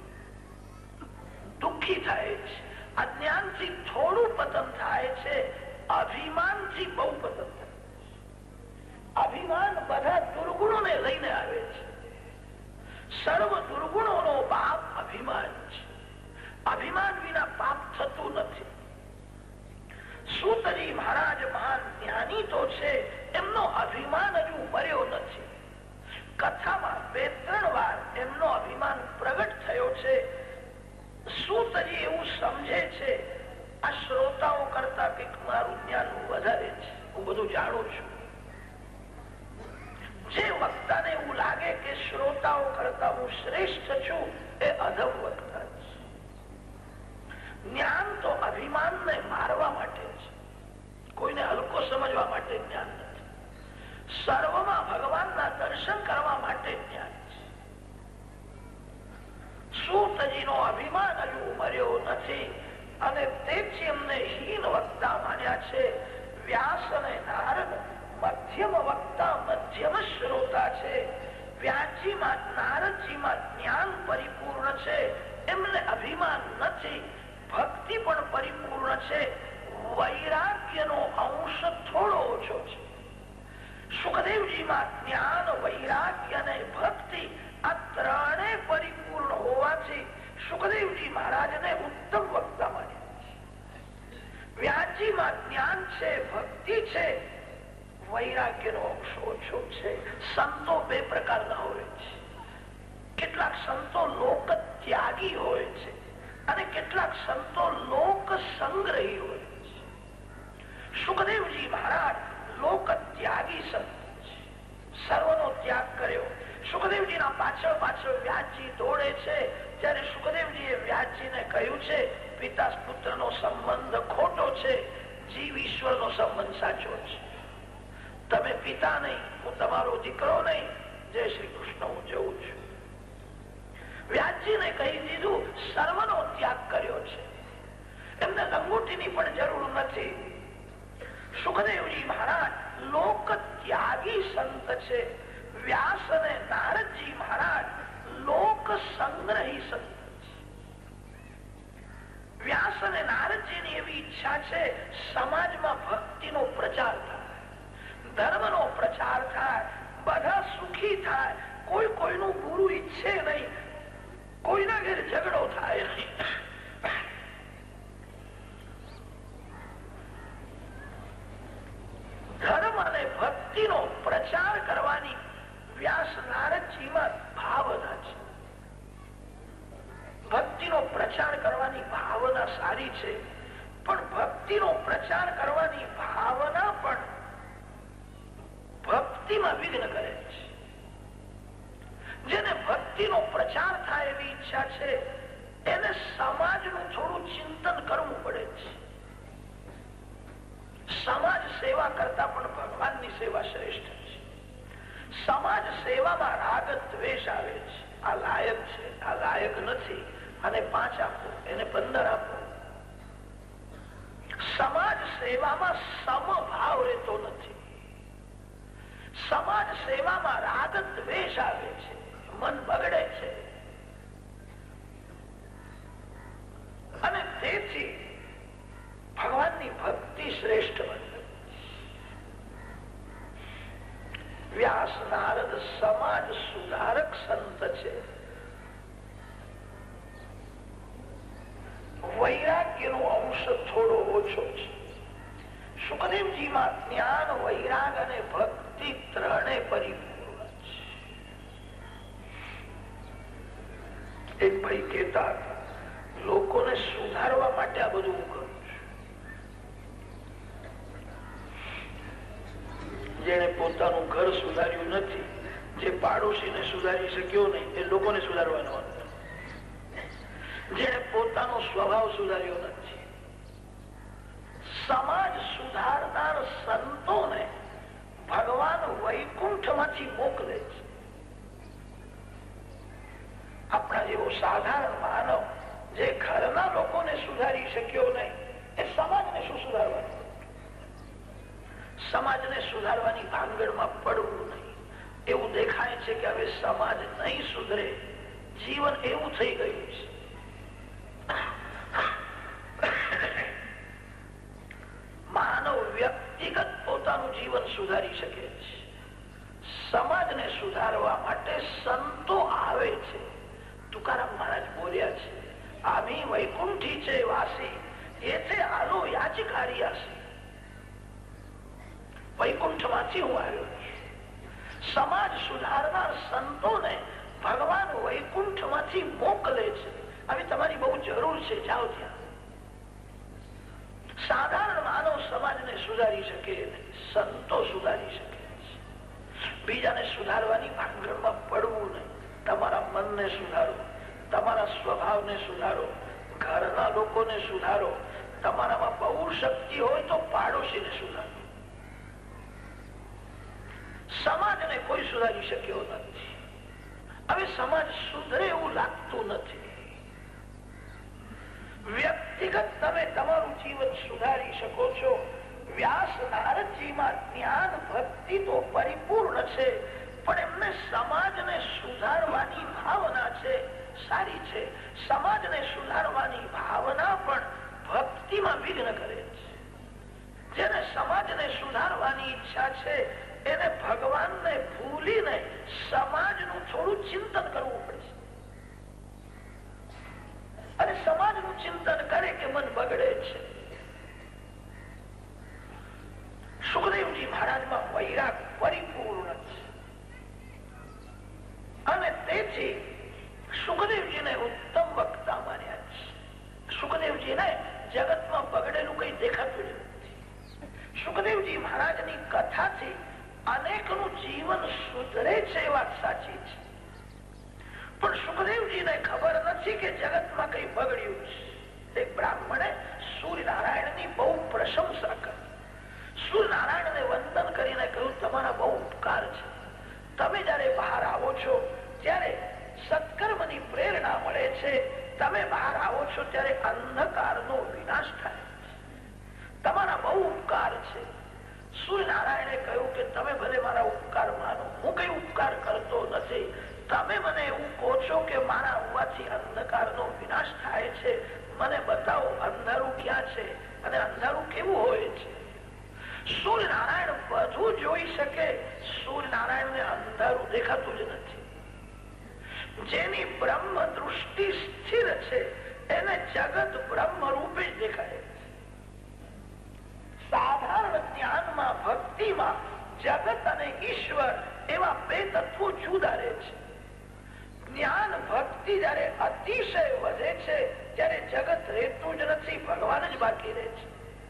દુઃખી થાય છે, અજ્ઞાનથી થોડું પતન થાય છે, અભિમાનથી બહુ પતન થાય. અભિમાન બધા દુર્ગુણોને લઈને આવે છે. સર્વ દુર્ગુણોનો બાપ અભિમાન છે. અભિમાન વિના પાપ થતું નથી. સૂતજી મહારાજ મહાન જ્ઞાની તો છે, એમનો અભિમાન હજુ મર્યો નથી. કથામાં 2-3 વાર એમનો અભિમાન પ્રગટ થયો છે. સૂતજી એવું સમજે છે, આ શ્રોતાઓ કરતા કંઈક મારું જ્ઞાન વધારે છે, હું બધું જાણું છું. જે વક્તાને એવું લાગે કે શ્રોતાઓ કરતા હું શ્રેષ્ઠ છું, એ અધમ વક્તા છે. જ્ઞાન તો અભિમાનને મારવા માટે છે, કોઈને હલકો સમજવા માટે જ્ઞાન નથી. સર્વમાં ભગવાનના દર્શન કરવા માટે જ્ઞાન છે. સૂતજીનો અભિમાન હજુ મર્યો નથી અને તેથી એમને હીન વક્તા માન્યા છે. વ્યાસ અને નારદ મધ્યમ વક્તા, મધ્યમ શ્રોતા છે. વ્યાસજીમાં નારદજીમાં જ્ઞાન પરિપૂર્ણ છે, એમને અભિમાન નથી. ભક્તિ પણ પરિપૂર્ણ છે. વૈરાગ્યનો અંશ થોડો ઓછો છે. સુખદેવજીમાં જ્ઞાન, વૈરાગ્ય અને ભક્તિ આ 3 પરિપૂર્ણ હોવાથી સુખદેવજી મહારાજને ઉત્તમ વક્તા માન્યા છે. વ્યાસજીમાં જ્ઞાન છે, ભક્તિ છે, વૈરાગ્યનો અંશ ઓછો છે. સંતો 2 પ્રકારના હોય છે. કેટલાક સંતો લોક ત્યાગી હોય છે અને કેટલાક સંતો લોક સંગ્રહી હોય છે. સુખદેવજી મહારાજ લોક ત્યાગી સંત છે, સર્વનો ત્યાગ કર્યો. સુખદેવજીના પાછળ પાછળ વ્યાસજી દોડે છે. ત્યારે સુખદેવજીએ વ્યાસજીને કહ્યું છે, પિતા પુત્રનો સંબંધ ખોટો છે, જીવ ઈશ્વરનો સંબંધ સાચો છે. તમે પિતા નહીં, હું તમારો દીકરો નહીં, જય શ્રી કૃષ્ણ, હું જઉં છું. વ્યાસજીને કહી દીધું, સર્વનો ત્યાગ કર્યો છે, એમને લંગોટીની પણ જરૂર નથી. સુખદેવજી મહારાજ લોક ત્યાગી સંત છે. વ્યાસ અને નારદજી મહારાજ લોક સંગ્રહી સંત છે. વ્યાસ અને નારદજીની એવી ઈચ્છા છે, સમાજમાં ભક્તિનો પ્રચાર થાય, ધર્મનો પ્રચાર થાય, બધા સુખી થાય, કોઈ કોઈનું બુરું ઈચ્છે નહીં. કોઈના ઘેર ઝઘડો થાય નહીં. ધર્મ અને ભક્તિનો પ્રચાર કરવાની વ્યાસ નારદજીમાં ભાવના છે. ભક્તિનો પ્રચાર કરવાની ભાવના સારી છે, પણ ભક્તિનો પ્રચાર કરવાની ભાવના પણ ભક્તિમાં વિઘ્ન કરે છે. જેને ભક્તિનો પ્રચાર થાય એવી ઈચ્છા છે એને સમાજનું થોડું ચિંતન કરવું પડે છે. સમાજ સેવા કરતા પણ ભગવાનની સેવા શ્રેષ્ઠ છે. સમાજ સેવામાં રાગ દ્વેષ આવે છે. આ લાયક છે, આ લાયક નથી, અને 5 આપો, એને 15 આપો. સમાજ સેવામાં સમભાવ રહેતો નથી. સમાજ સેવામાં રાગ દ્વેષ આવે છે, મન બગડે છે. અને તેથી ભગવાનની ભક્તિ શ્રેષ્ઠ બને. વ્યાસ નારદ સમાજ સુધારક સંત છે. વૈરાગ્યનો અંશ થોડો ઓછો છે. સુખદેવજીમાં જ્ઞાન, વૈરાગ અને ભક્તિ ત્રણે પરિપૂર્ણ છે. એક ભાઈ કહેતા હતા, લોકોને સુધારવા માટે આ બધું હું કરું છું. જેને પોતાનું ઘર સુધાર્યું નથી, જે પાડોશીને સુધારી શક્યો નહીં, એ લોકોને સુધારવાનો હતો. જેને પોતાનો સ્વભાવ સુધાર્યો નથી. સમાજ સુધારનાર સંતોને ભગવાન વૈકુંઠમાંથી મોકલે છે. આપણા જેવો સાધારણ માનવ જે ઘરના લોકોને સુધારી શક્યો નહીં, એ સમાજને શું સુધારવાનું? સમાજને સુધારવાની ભાંગડમાં પડવું નહીં. એવું દેખાય છે કે હવે સમાજ નહીં સુધરે, જીવન એવું થઈ ગયું છે. માનવ વ્યક્તિગત પોતાનું જીવન સુધારી શકે છે. સમાજને સુધારવા માટે સંતો આવે છે. તુકારામ મહારાજ બોલ્યા છે, આમી વૈકુંઠી છે વાસી, એથે આલો યાચિકારિયાસી. વૈકુંઠમાંથી હું આવ્યો છું. સમાજ સુધારનાર સંતોને ભગવાન વૈકુંઠમાંથી મોકલે છે. હવે તમારી બહુ જરૂર છે, જાઓ ત્યાં. સાધારણ માનવ સમાજને સુધારી શકે નહીં, સંતો સુધારી શકે છે. બીજાને સુધારવાની ભાંગડમાં પડવું નહીં. તમારા મનને સુધારો, તમારા સ્વભાવને સુધારો, ઘરના લોકોને સુધારો. તમારામાં બહુ શક્તિ હોય તો પાડોશીને સુધારો. સમાજને કોઈ સુધારી શક્યો નથી. હવે સમાજ સુધરે એવું લાગતું નથી. વ્યક્તિગત તમે તમારું જીવન સુધારી શકો છો. વ્યાસ નારદજીમાં જ્ઞાન, ભક્તિ તો પરિપૂર્ણ છે, પણ એમને સમાજને સુધારવાની ભાવના છે, સારી છે. સમાજને સુધારવાની ભાવના પણ ભક્તિમાં વિઘ્ન કરે છે. જેને સમાજને સુધારવાની ઈચ્છા છે એને ભગવાનને ભૂલીને સમાજનું થોડું ચિંતન કરવું પડશે. અને સમાજનું ચિંતન કરે કે મન બગડે છે. સુખદેવજી મહારાજમાં વૈરાગ પરિપૂર્ણ છે, અને તેથી સુખદેવજીને ઉત્તમ વક્તા માન્યા છે. સુખદેવજીને જગતમાં બગડેલું કઈ દેખાતું જ નથી. સુખદેવજી મહારાજની કથાથી અનેકનું જીવન સુધરે છે, એ વાત સાચી છે. પણ સુખદેવજીને ખબર નથી કે જગતમાં કઈ બગડ્યું છે. એક બ્રાહ્મણે સૂર્યનારાયણની બહુ પ્રશંસા કરી. સૂર્યનારાયણને વંદન કરીને કહ્યું, તમારા બહુ ઉપકાર છે. તમે જયારે બહાર આવો છો ત્યારે સત્કર્મની પ્રેરણા મળે છે. તમે બહાર આવો છો ત્યારે અંધકારનો વિનાશ થાય છે. તમારા બહુ ઉપકાર છે. સૂર્યનારાયણે કહ્યું કે તમે ભલે મારા ઉપકાર માનો, હું કઈ ઉપકાર કરતો નથી. તમે મને એવું કહો છો કે મારા હોવાથી અંધકારનો વિનાશ થાય છે. મને બતાવો અંધારું ક્યાં છે અને અંધારું કેવું હોય છે. સૂર્યનારાયણ બધું જોઈ શકે, સૂર્યનારાયણને અંધારું દેખાતું જ નથી. જેની બ્રહ્મ દૃષ્ટિ ભક્તિમાં જગત અને ઈશ્વર એવા બે તત્વો જુદા રહે છે. જ્ઞાન ભક્તિ જયારે અતિશય વધે છે ત્યારે જગત રહેતું જ નથી, ભગવાન જ બાકી રહે છે.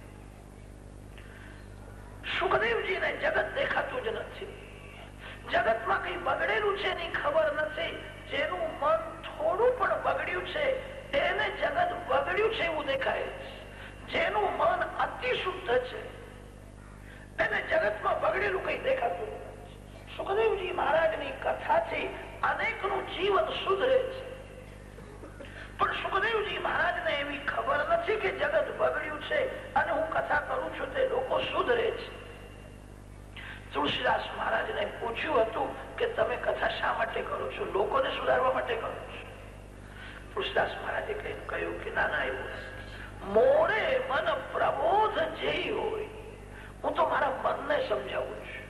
સુખદેવજીને જગત દેખાતું જ નથી. જગતમાં કઈ બગડેલું છે એની ખબર નથી. જેનું મન થોડું પણ બગડ્યું છે એને જગત બગડ્યું છે એવું દેખાય છે. જેનું મન અતિ શુદ્ધ છે એને જગતમાં બગડેલું કઈ દેખાતું નથી. સુખદેવજી મહારાજની કથાથી અનેકનું જીવન સુધરે છે. પણ સુખદેવજી મહારાજને એવી ખબર નથી કે જગત બગડ્યું છે અને હું કથા કરું છું તે લોકો સુધરે છે. તુલસીદાસ મહારાજને પૂછ્યું હતું કે તમે કથા શા માટે કરો છો? લોકોને સુધારવા માટે કરો છો? તુલસીદાસ મહારાજે કહ્યું કે ના ના, એવું મોરે મન પ્રબોધ જે હોય, હું તો મારા મનને સમજાવું છું.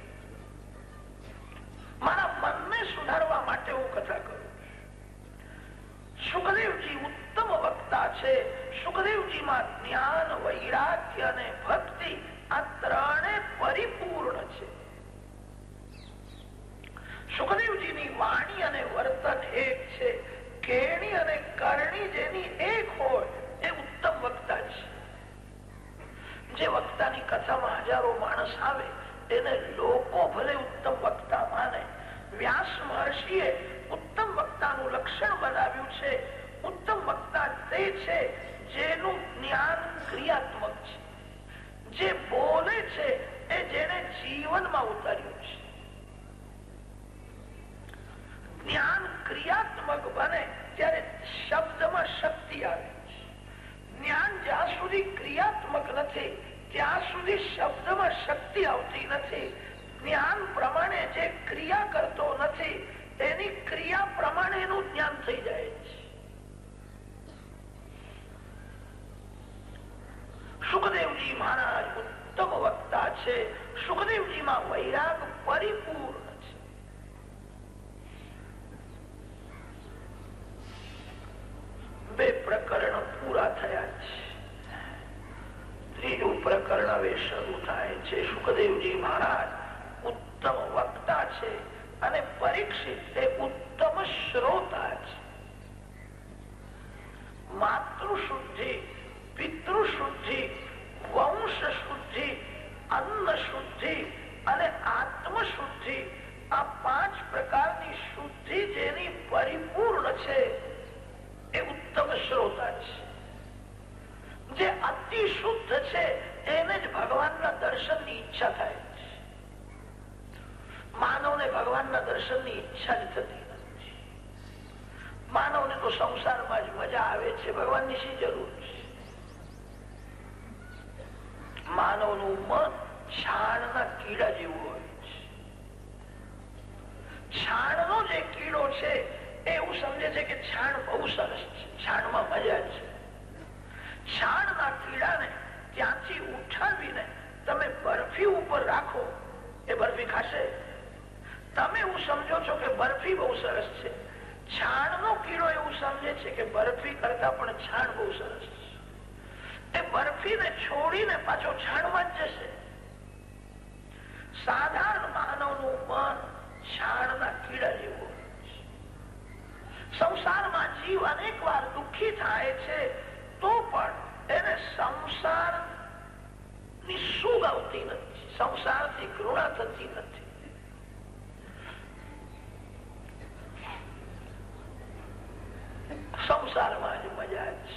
મારા મનને સુધારવા માટે હું કથા કરું છું. સુખદેવજી ઉત્તમ વક્તા છે. સુખદેવજીમાં જ્ઞાન, વૈરાગ્ય અને ભક્તિ આ ત્રણે પરિપૂર્ણ છે. સુખદેવજીની વાણી અને વર્તન એક છે. કેણી અને કરણી જેની એક હોય એ ઉત્તમ વક્તા છે. જે વક્તાની કથામાં હજારો માણસ આવે એને લોકો ભલે ઉત્તમ વક્તા માને. વ્યાસ મહર્ષિએ ઉત્તમ વક્તાનું લક્ષણ બનાવ્યું છે. ઉત્તમ વક્તા તે છે જેનું જ્ઞાન ક્રિયાત્મક છે. જે બોલે છે એ જેને જીવનમાં ઉતાર્યું છે. જ્ઞાન ક્રિયાત્મક બને ત્યારે શબ્દમાં શક્તિ આવે છે. જ્ઞાન જ્યાં સુધી ક્રિયાત્મક નથી ત્યાં સુધી શબ્દમાં શક્તિ આવતી નથી. જ્ઞાન પ્રમાણે જે ક્રિયા કરતો નથી એની ક્રિયા પ્રમાણે એનું જ્ઞાન થઈ જાય છે. સુખદેવજી મહારાજ ઉત્તમ વક્તા છે. સુખદેવજીમાં વૈરાગ પરિપૂર્ણ છે. બે પ્રકરણ પૂરા થયા છે. ત્રીજું પ્રકરણ હવે શરૂ થાય છે. સુખદેવજી મહારાજ ઉત્તમ વક્તા છે અને પરીક્ષિત એ ઉત્તમ શ્રોતા છે. માતૃ શુદ્ધિ, પિતૃ શુદ્ધિ, વંશ શુદ્ધિ, અન્ન શુદ્ધિ અને આત્મ શુદ્ધિ આ 5 પ્રકારની શુદ્ધિ જેની પરિપૂર્ણ છે એ ઉત્તમ શ્રોતા છે. જે અતિ શુદ્ધ છે એને જ ભગવાનના દર્શનની ઈચ્છા થાય છે. માનવને ભગવાનના દર્શનની ઈચ્છા જ થતી નથી. માનવને તો સંસારમાં જ મજા આવે છે, ભગવાનની શી જરૂર છે? માનવનું મન છાણના કીડા જેવું હોય છે. છાણનો જે કીડો છે એવું સમજે છે કે છાણ બહુ સરસ છે, છાણમાં મજા છે. છાણના કીડાને ત્યાંથી ઉઠાવીને તમે બરફી ઉપર રાખો, એ બરફી ખાશે? તમે એવું સમજો છો કે બરફી બહુ સરસ છે. છાણનો કીડો એવું સમજે છે કે બરફી કરતા પણ છાણ બહુ સરસ છે. એ બરફીને છોડીને પાછો છાણમાં જ જશે. સાધારણ માનવનું મન છાણના કીડા જેવું. સંસારમાં જીવ અનેક વાર દુઃખી થાય છે તો પણ એને સંસાર ની સુખ આવતી નથી, સંસારથી ઘૃણા થતી નથી. સંસારમાં જ મજા છે.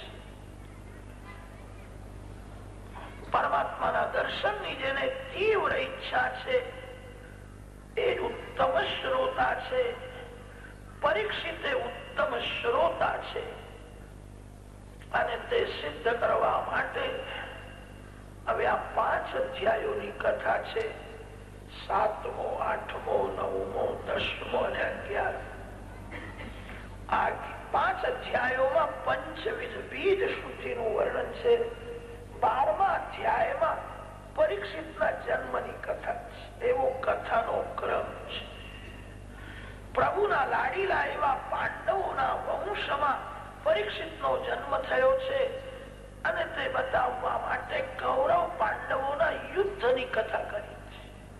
પરમાત્માના દર્શનની જેને તીવ્ર ઈચ્છા છે એ ઉત્તમ શ્રોતા છે. પરીક્ષિત ઉત્તમ શ્રોતા છે અને તે સિદ્ધ કરવા માટે હવે આ 5 અધ્યાયોની કથા છે. 7મો, 8મો, 9મો, 10મો અને 11. આ 5 અધ્યાયોમાં પંચવિધ બીજ શુદ્ધિનું વર્ણન છે. 12મા અધ્યાયમાં પરીક્ષિતના જન્મની કથા છે. એવો કથાનો ક્રમ છે. પ્રભુના લાડીલા એવા પાંડવોના વંશમાં પરીક્ષિતનો જન્મ થયો છે અને તે બતાવવા માટે કૌરવ પાંડવોના યુદ્ધની કથા કરી છે.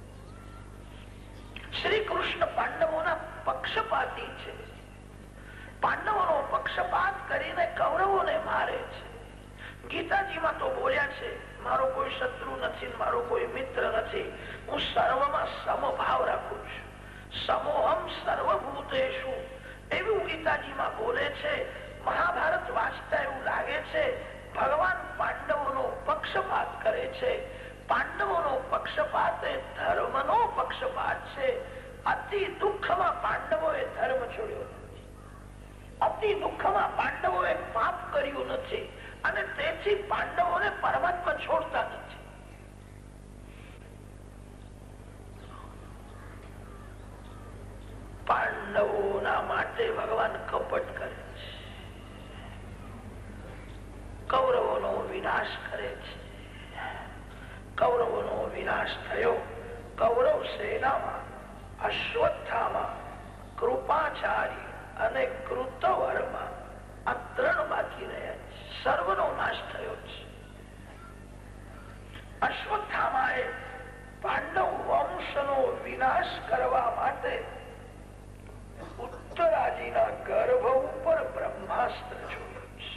પક્ષપાતી છે. પાંડવોનો પક્ષપાત કરીને કૌરવોને મારે છે. ગીતાજીમાં તો બોલ્યા છે, મારો કોઈ શત્રુ નથી, મારો કોઈ મિત્ર નથી, હું સર્વમાં સમભાવ રાખું છું. સમોહમ સર્વભૂતેષુ એવું ગીતાજીમાં બોલે છે. મહાભારત વાંચતા એવું લાગે છે ભગવાન પાંડવોનો પક્ષપાત કરે છે. પાંડવોનો પક્ષપાત એ ધર્મનો પક્ષપાત છે. અતિ દુઃખમાં પાંડવોએ ધર્મ છોડ્યો નથી, અતિ દુઃખમાં પાંડવોએ પાપ કર્યું નથી, અને તેથી પાંડવોને પરમાત્મા છોડતા નથી. પાંડવોના માટે ભગવાન કપટ કરે છે, કૌરવોનો વિનાશ કરે છે. કૌરવોનો વિનાશ થયો. કૌરવ સેનામાં અશ્વત્થામા, કૃપાચારી અને કૃતવર્મા આ 3 બાકી રહ્યા છે. સર્વનો નાશ થયો છે. અશ્વત્થામાએ પાંડવ વંશનો વિનાશ કરવા માટે ઉત્તરાજીના ગર્ભ ઉપર બ્રહ્માસ્ત્ર છોડ્યું છે.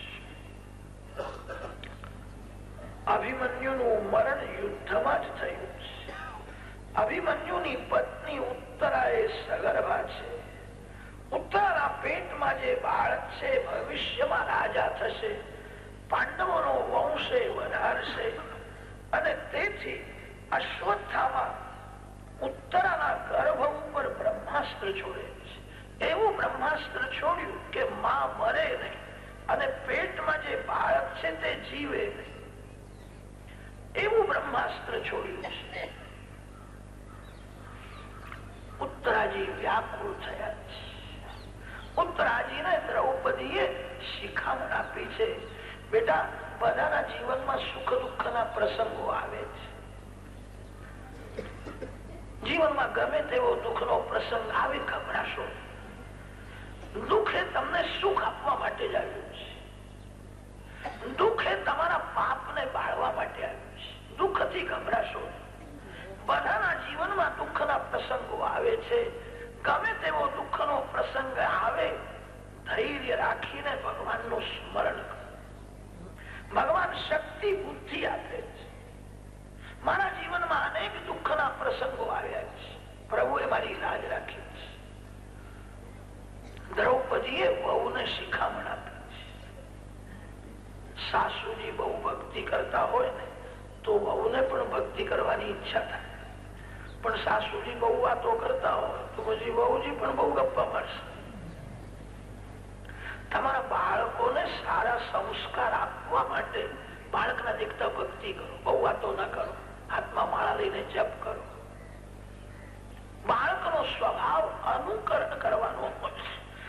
અભિમન્યુનું મરણ યુદ્ધમાં જ થયું છે. અભિમન્યુની પત્ની ઉત્તરા એ સગર્ભા છે. ઉત્તરાના પેટમાં જે બાળક છે ભવિષ્યમાં રાજા થશે, પાંડવોનો વંશ વધારશે, અને તેથી અશ્વત્થામાં ઉત્તરાના ગર્ભ ઉપર બ્રહ્માસ્ત્ર છોડે છે. એવું બ્રહ્માસ્ત્ર છોડ્યું કે માં મરે નહીં અને પેટમાં જે બાળક છે તે જીવે નહીં. એવું બ્રહ્માસ્ત્ર છોડ્યું છે. ઉત્તરાજી વ્યાકુળ થયા છે. ઉત્તરાજીને દ્રૌપદીએ શિખામણ આપી છે, બેટા બધાના જીવનમાં સુખ દુઃખના પ્રસંગો આવે છે. જીવનમાં ગમે તેવો દુઃખનો પ્રસંગ આવે, ગભરાશો. દુઃખ એ તમને સુખ આપવા માટે જ આવ્યું છે. દુઃખ એ તમારા પાપને બાળવા માટે આવ્યું છે. દુઃખથી ગભરાશો. બધાના જીવનમાં દુઃખના પ્રસંગો આવે છે. ગમે તેવો દુઃખનો પ્રસંગ આવે, ધૈર્ય રાખીને ભગવાનનું સ્મરણ કરો. ભગવાન શક્તિ બુદ્ધિ આપે છે. મારા જીવનમાં અનેક દુઃખના પ્રસંગો આવ્યા છે, પ્રભુએ મારી લાજ રાખી છે. દ્રૌપદીએ વહુને શિખામણ આપી છે. સાસુજી બહુ ભક્તિ કરતા હોય ને તો વહુને પણ ભક્તિ કરવાની ઈચ્છા થાય, પણ સાસુજી બહુ વાતો કરતા હોય તો પછી વહુજી પણ બહુ ગપ્પા મારશે. તમારા બાળકોને સારા સંસ્કાર આપવા માટે બાળકના દેખતા ભક્તિ કરો, બહુ વાતો ના કરો, હાથમાં માળા લઈને જપ કરો. બાળકનો સ્વભાવ અનુકરણ કરવાનો હોય.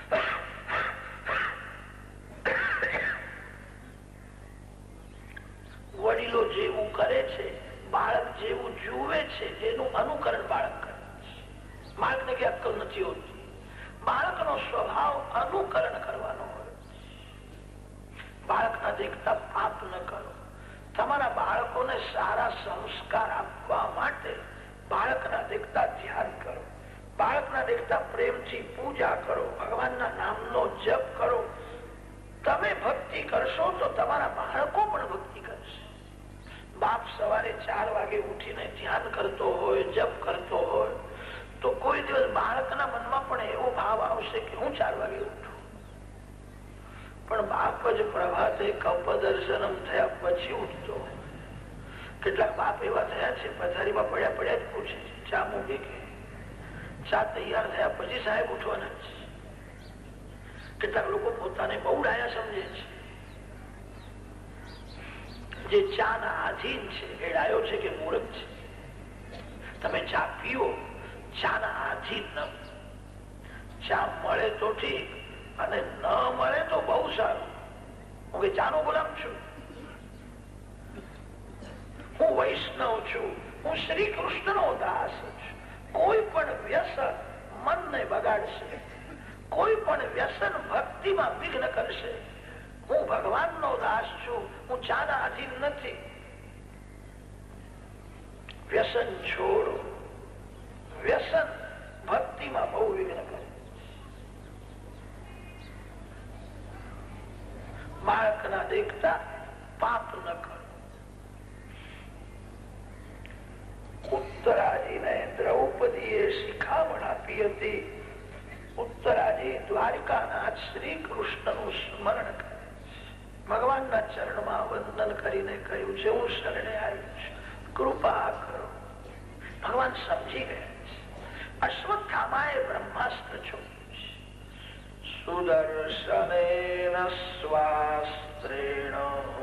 વડીલો જેવું કરે છે, બાળક જેવું જુએ છે એનું અનુકરણ બાળક કરે છે. બાળકને કઈ અક્કલ નથી હોતી. બાળકનો સ્વભાવ અનુકરણ કરવાનો હોય. બાળકના દેખતા પાપ ન કરો. તમારા બાળકોને સારા સંસ્કાર આપવા માટે બાળકના દેખતા ધ્યાન કરો, બાળકના દેખતા પ્રેમથી પૂજા કરો, ભગવાનના નામનો જપ કરો. તમે ભક્તિ કરશો તો તમારા બાળકો પણ ભક્તિ કરશે. બાપ સવારે 4 વાગે ઉઠીને ધ્યાન કરતો હોય, જપ કરતો હોય તો કોઈ દિવસ બાળકના મનમાં પણ એવો ભાવ આવશે કે હું 4 વાગે ઉઠું. પણ બાપ જ પ્રભાતે કપદર્શનમ થયા પછી ઉઠતો. કેટલાક બાપ એવા થયા છે, પથારીમાં પડ્યા પડ્યા જ પૂછે છે, ચા મૂકી કે? ચા તૈયાર થયા પછી સાહેબ ઉઠવાના છે. કેટલાક લોકો પોતાને બહુ ડાયા સમજે છે. જે ચા ના આધીન છે એ ડાયો છે કે મૂર્ખ છે? તમે ચા પીઓ, ચા ના આધીન ન. ચા મળે તો ઠીક, અને ન મળે તો બહુ સારું. હું કે ચાનો ગુલામ છું, હું વૈષ્ણવ છું, હું શ્રી કૃષ્ણનો દાસ છું. કોઈ પણ વ્યસન મનને બગાડશે, કોઈ પણ વ્યસન ભક્તિમાં વિઘ્ન કરશે. હું ભગવાનનો દાસ છું, હું ચાના આધીન નથી. વ્યસન છોડો. વ્યસન ભક્તિમાં બહુ વિઘ્ન કરે. બાળકના દેખતા પાપ ન કરો. ઉત્તરાજીને દ્રૌપદીએ શિખામણ આપી હતી. ઉત્તરાજી દ્વારકાનાથ શ્રી કૃષ્ણનું સ્મરણ કરે, ભગવાનના ચરણમાં વંદન કરીને કહ્યું છે, હું શરણે આવ્યું છું, કૃપા કરો. ભગવાન સમજી ગયા છે. અશ્વત્થામાએ બ્રહ્માસ્ત્ર છોડ્યું છે. સુદર્શનેન સ્વાસ્ત્રેણ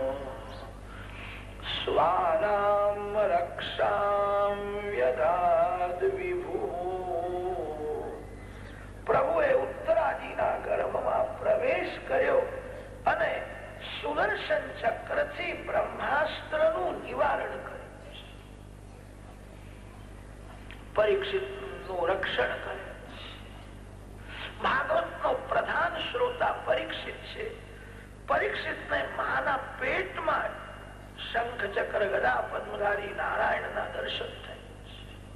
સ્વાનામ રક્ષામ વ્યદાદ વિભુ. પ્રભુએ ઉત્તરાજીના ગર્ભમાં પ્રવેશ કર્યો અને સુદર્શન ચક્રથી બ્રહ્માસ્ત્રનું નિવારણ કર્યું છે. પરીક્ષિતનું રક્ષણ કર્યું છે. ભાગવતનો પ્રધાન શ્રોતા પરીક્ષિત છે. પરીક્ષિતને માના પેટમાં શંખ ચક્ર ગદા પદ્મધારી નારાયણના દર્શન થયા છે.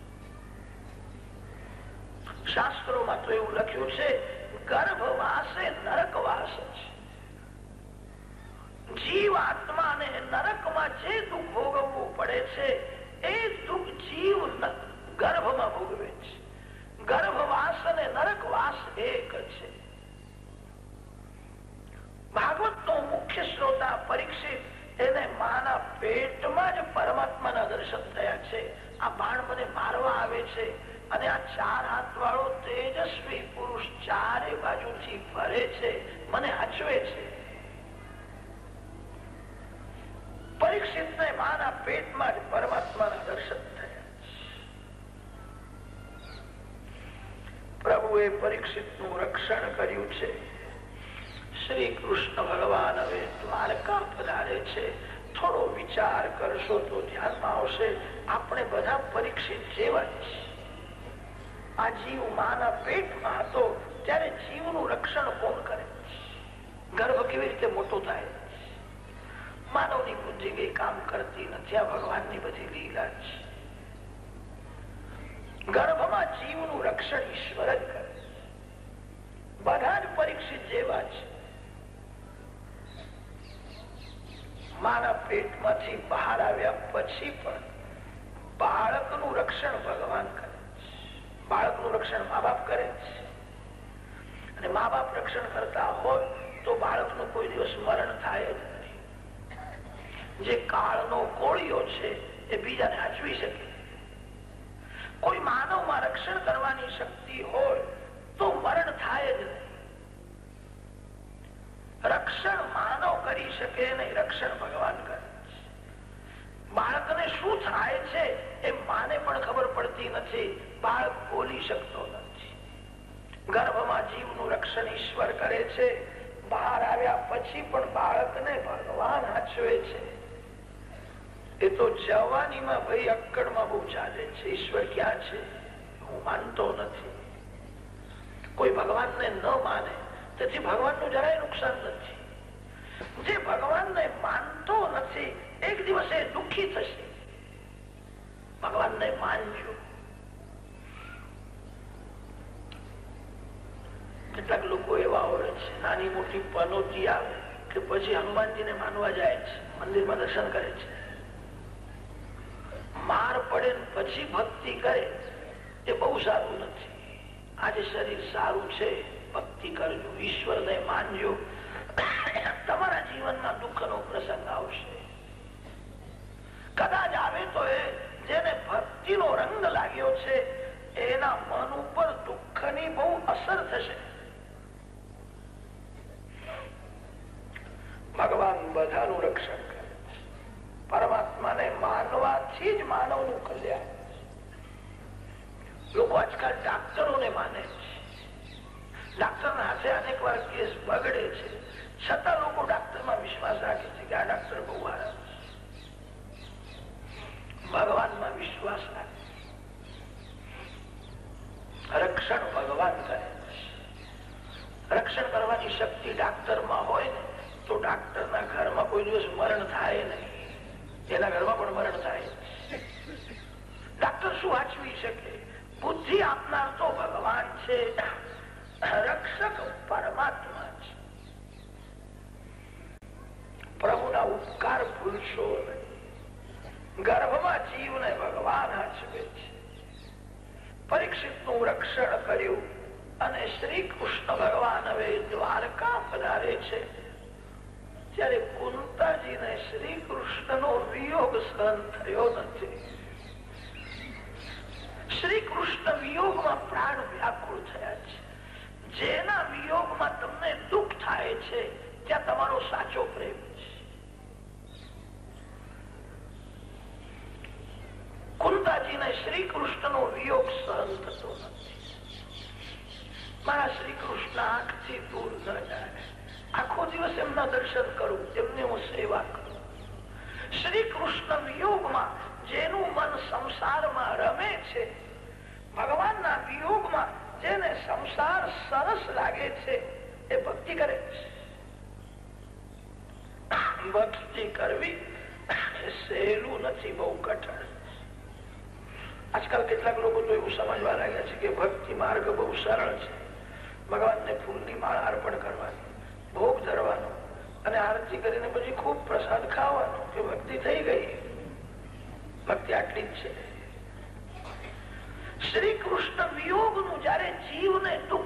શાસ્ત્રોમાં તો એવું લખ્યું છે, ગર્ભવાસ એ નરકવાસ છે. જીવ આત્માને નરકમાં જે દુઃખ ભોગવવું પડે છે એ દુઃખ જીવ ગર્ભમાં ભોગવે છે. ગર્ભવાસ અને નરકવાસ એક છે. ભાગવતનો મુખ્ય શ્રોતા પરીક્ષિત, એને માના પેટમાં જ પરમાત્માના દર્શન થયા છે. આ બાણ મને મારવા આવે છે અને આ 4 હાથ વાળો તેજસ્વી પુરુષ ચારે બાજુથી ફરે છે, મને હચવે છે. પરીક્ષિતને માના પેટમાં જ પરમાત્માના દર્શન થયા. પ્રભુએ પરીક્ષિતનું રક્ષણ કર્યું છે. શ્રી કૃષ્ણ ભગવાન હવે દ્વારકા પધારે છે. થોડો વિચાર કરશો તો ધ્યાનમાં આવશે, આપણે બધા પરીક્ષિત જેવા જ છીએ. આ જીવ માના પેટમાં હતો ત્યારે જીવનું રક્ષણ કોણ કરે? ગર્ભ કેવી રીતે મોટો થાય? માનવની બુદ્ધિ કઈ કામ કરતી નથી. આ ભગવાનની બધી લીલા છે. ગર્ભમાં જીવનું રક્ષણ ઈશ્વર જ કરે. બધા જ પરીક્ષિત જેવા છે. માના પેટમાંથી બહાર આવ્યા પછી પણ બાળકનું રક્ષણ ભગવાન કરે છે. બાળકનું રક્ષણ મા બાપ કરે છે. અને મા બાપ રક્ષણ કરતા હોય તો બાળકનું કોઈ દિવસ મરણ થાય જ નહીં. જે કાળનો કોળિયો છે એ બીજાને હાચવી શકે. કોઈ માનવમાં રક્ષણ કરવાની શક્તિ હોય તો મરણ થાય જ નહીં. રક્ષણ માનવ કરી શકે નહીં, રક્ષણ ભગવાન કરે છે. બાળકને શું થાય છે એ માને પણ ખબર પડતી નથી. બાળક બોલી શકતો નથી. ગર્ભમાં જીવનું રક્ષણ ઈશ્વર કરે છે. બહાર આવ્યા પછી પણ બાળકને ભગવાન હાચવે છે. એ તો જવાનીમાં ભાઈ અક્કડમાં બહુ ચાલે છે. ઈશ્વર ક્યાં છે હું માનતો નથી. કોઈ ભગવાનને ન માને તેથી ભગવાનનું જરાય નુકસાન નથી. જે ભગવાનને માનતો નથી એક દિવસે દુઃખી થશે. ભગવાનને માનજો. કેટલાક લોકો એવા હોય છે, નાની મોટી પનોતી આવે કે પછી હનુમાનજીને માનવા જાય છે, મંદિરમાં દર્શન કરે છે. માર પડે પછી ભક્તિ કરે એ બહુ સારું નથી. આજે શરીર સારું છે, ભક્તિ કરજો, ઈશ્વરને માનજો. તમારા જીવનમાં દુઃખનો પ્રસંગ આવશે. કદાચ આવે તો એ જેને ભક્તિનો રંગ લાગ્યો છે એના મન ઉપર દુઃખની બહુ અસર થશે. ભગવાન બધાનું રક્ષણ કરે છે. પરમાત્માને માનવાથી જ માનવનું કલ્યાણ. લોકો આજકાલ ડાક્ટરોને માને છે. ડાક્ટરના હાથે અનેક વાર કેસ બગડે છે, છતાં લોકો ડાક્ટરમાં વિશ્વાસ રાખે છે કે આ ડાક્ટર બહુ સારા. ભગવાનમાં વિશ્વાસ રાખે. રક્ષણ ભગવાન કરે છે. રક્ષણ કરવાની શક્તિ ડાક્ટરમાં હોય ને તો ડાક્ટરના ઘરમાં કોઈ દિવસ મરણ થાય નહીં. એના ઘરમાં પણ મરણ થાય. ડાક્ટર શું વાંચવી શકે? બુદ્ધિ આપનાર તો ભગવાન છે. રક્ષક પરમાત્મા છે. ગર્ભમાં જીવને ભગવાન હાચવે છે. પરીક્ષિતનું રક્ષણ કર્યું અને શ્રી કૃષ્ણ ભગવાન હવે દ્વારકા પધારે છે. ત્યારે કુંતાજીને શ્રી કૃષ્ણનો વિયોગ સહન થયો નથી. શ્રી કૃષ્ણ વિયોગમાં પ્રાણ વ્યાકુળ થયા છે. જેના વિયોગમાં તમને દુઃખ થાય છે ત્યાં તમારો સાચો પ્રેમ છે. કુંતાજીને શ્રી કૃષ્ણનો વિયોગ સહન થતો નથી. મારા શ્રી કૃષ્ણ આંખથી દૂર ન જાય. આખો દિવસ એમના દર્શન કરું, એમની હું સેવા કરું. શ્રી કૃષ્ણ વિયોગમાં જેનું મન સંસારમાં રમે છે, ભગવાનના વિયોગમાં જેને સંસાર સરસ લાગે છે, એ ભક્તિ કરે છે. ભક્તિ કરવી એ સહેલું નથી, બહુ કઠણ. આજકાલ કેટલાક લોકો તો એવું સમજવા લાગ્યા છે કે ભક્તિ માર્ગ બહુ સરળ છે. ભગવાનને ફૂલની માળા અર્પણ કરવાની, ભોગ ધરવાનો અને આરતી કરીને પછી ખૂબ પ્રસાદ ખાવાનો કે ભક્તિ થઈ ગઈ. ભક્તિ આટલી જ છે. શ્રી કૃષ્ણ વિયોગનું જયારે જીવને દુઃખ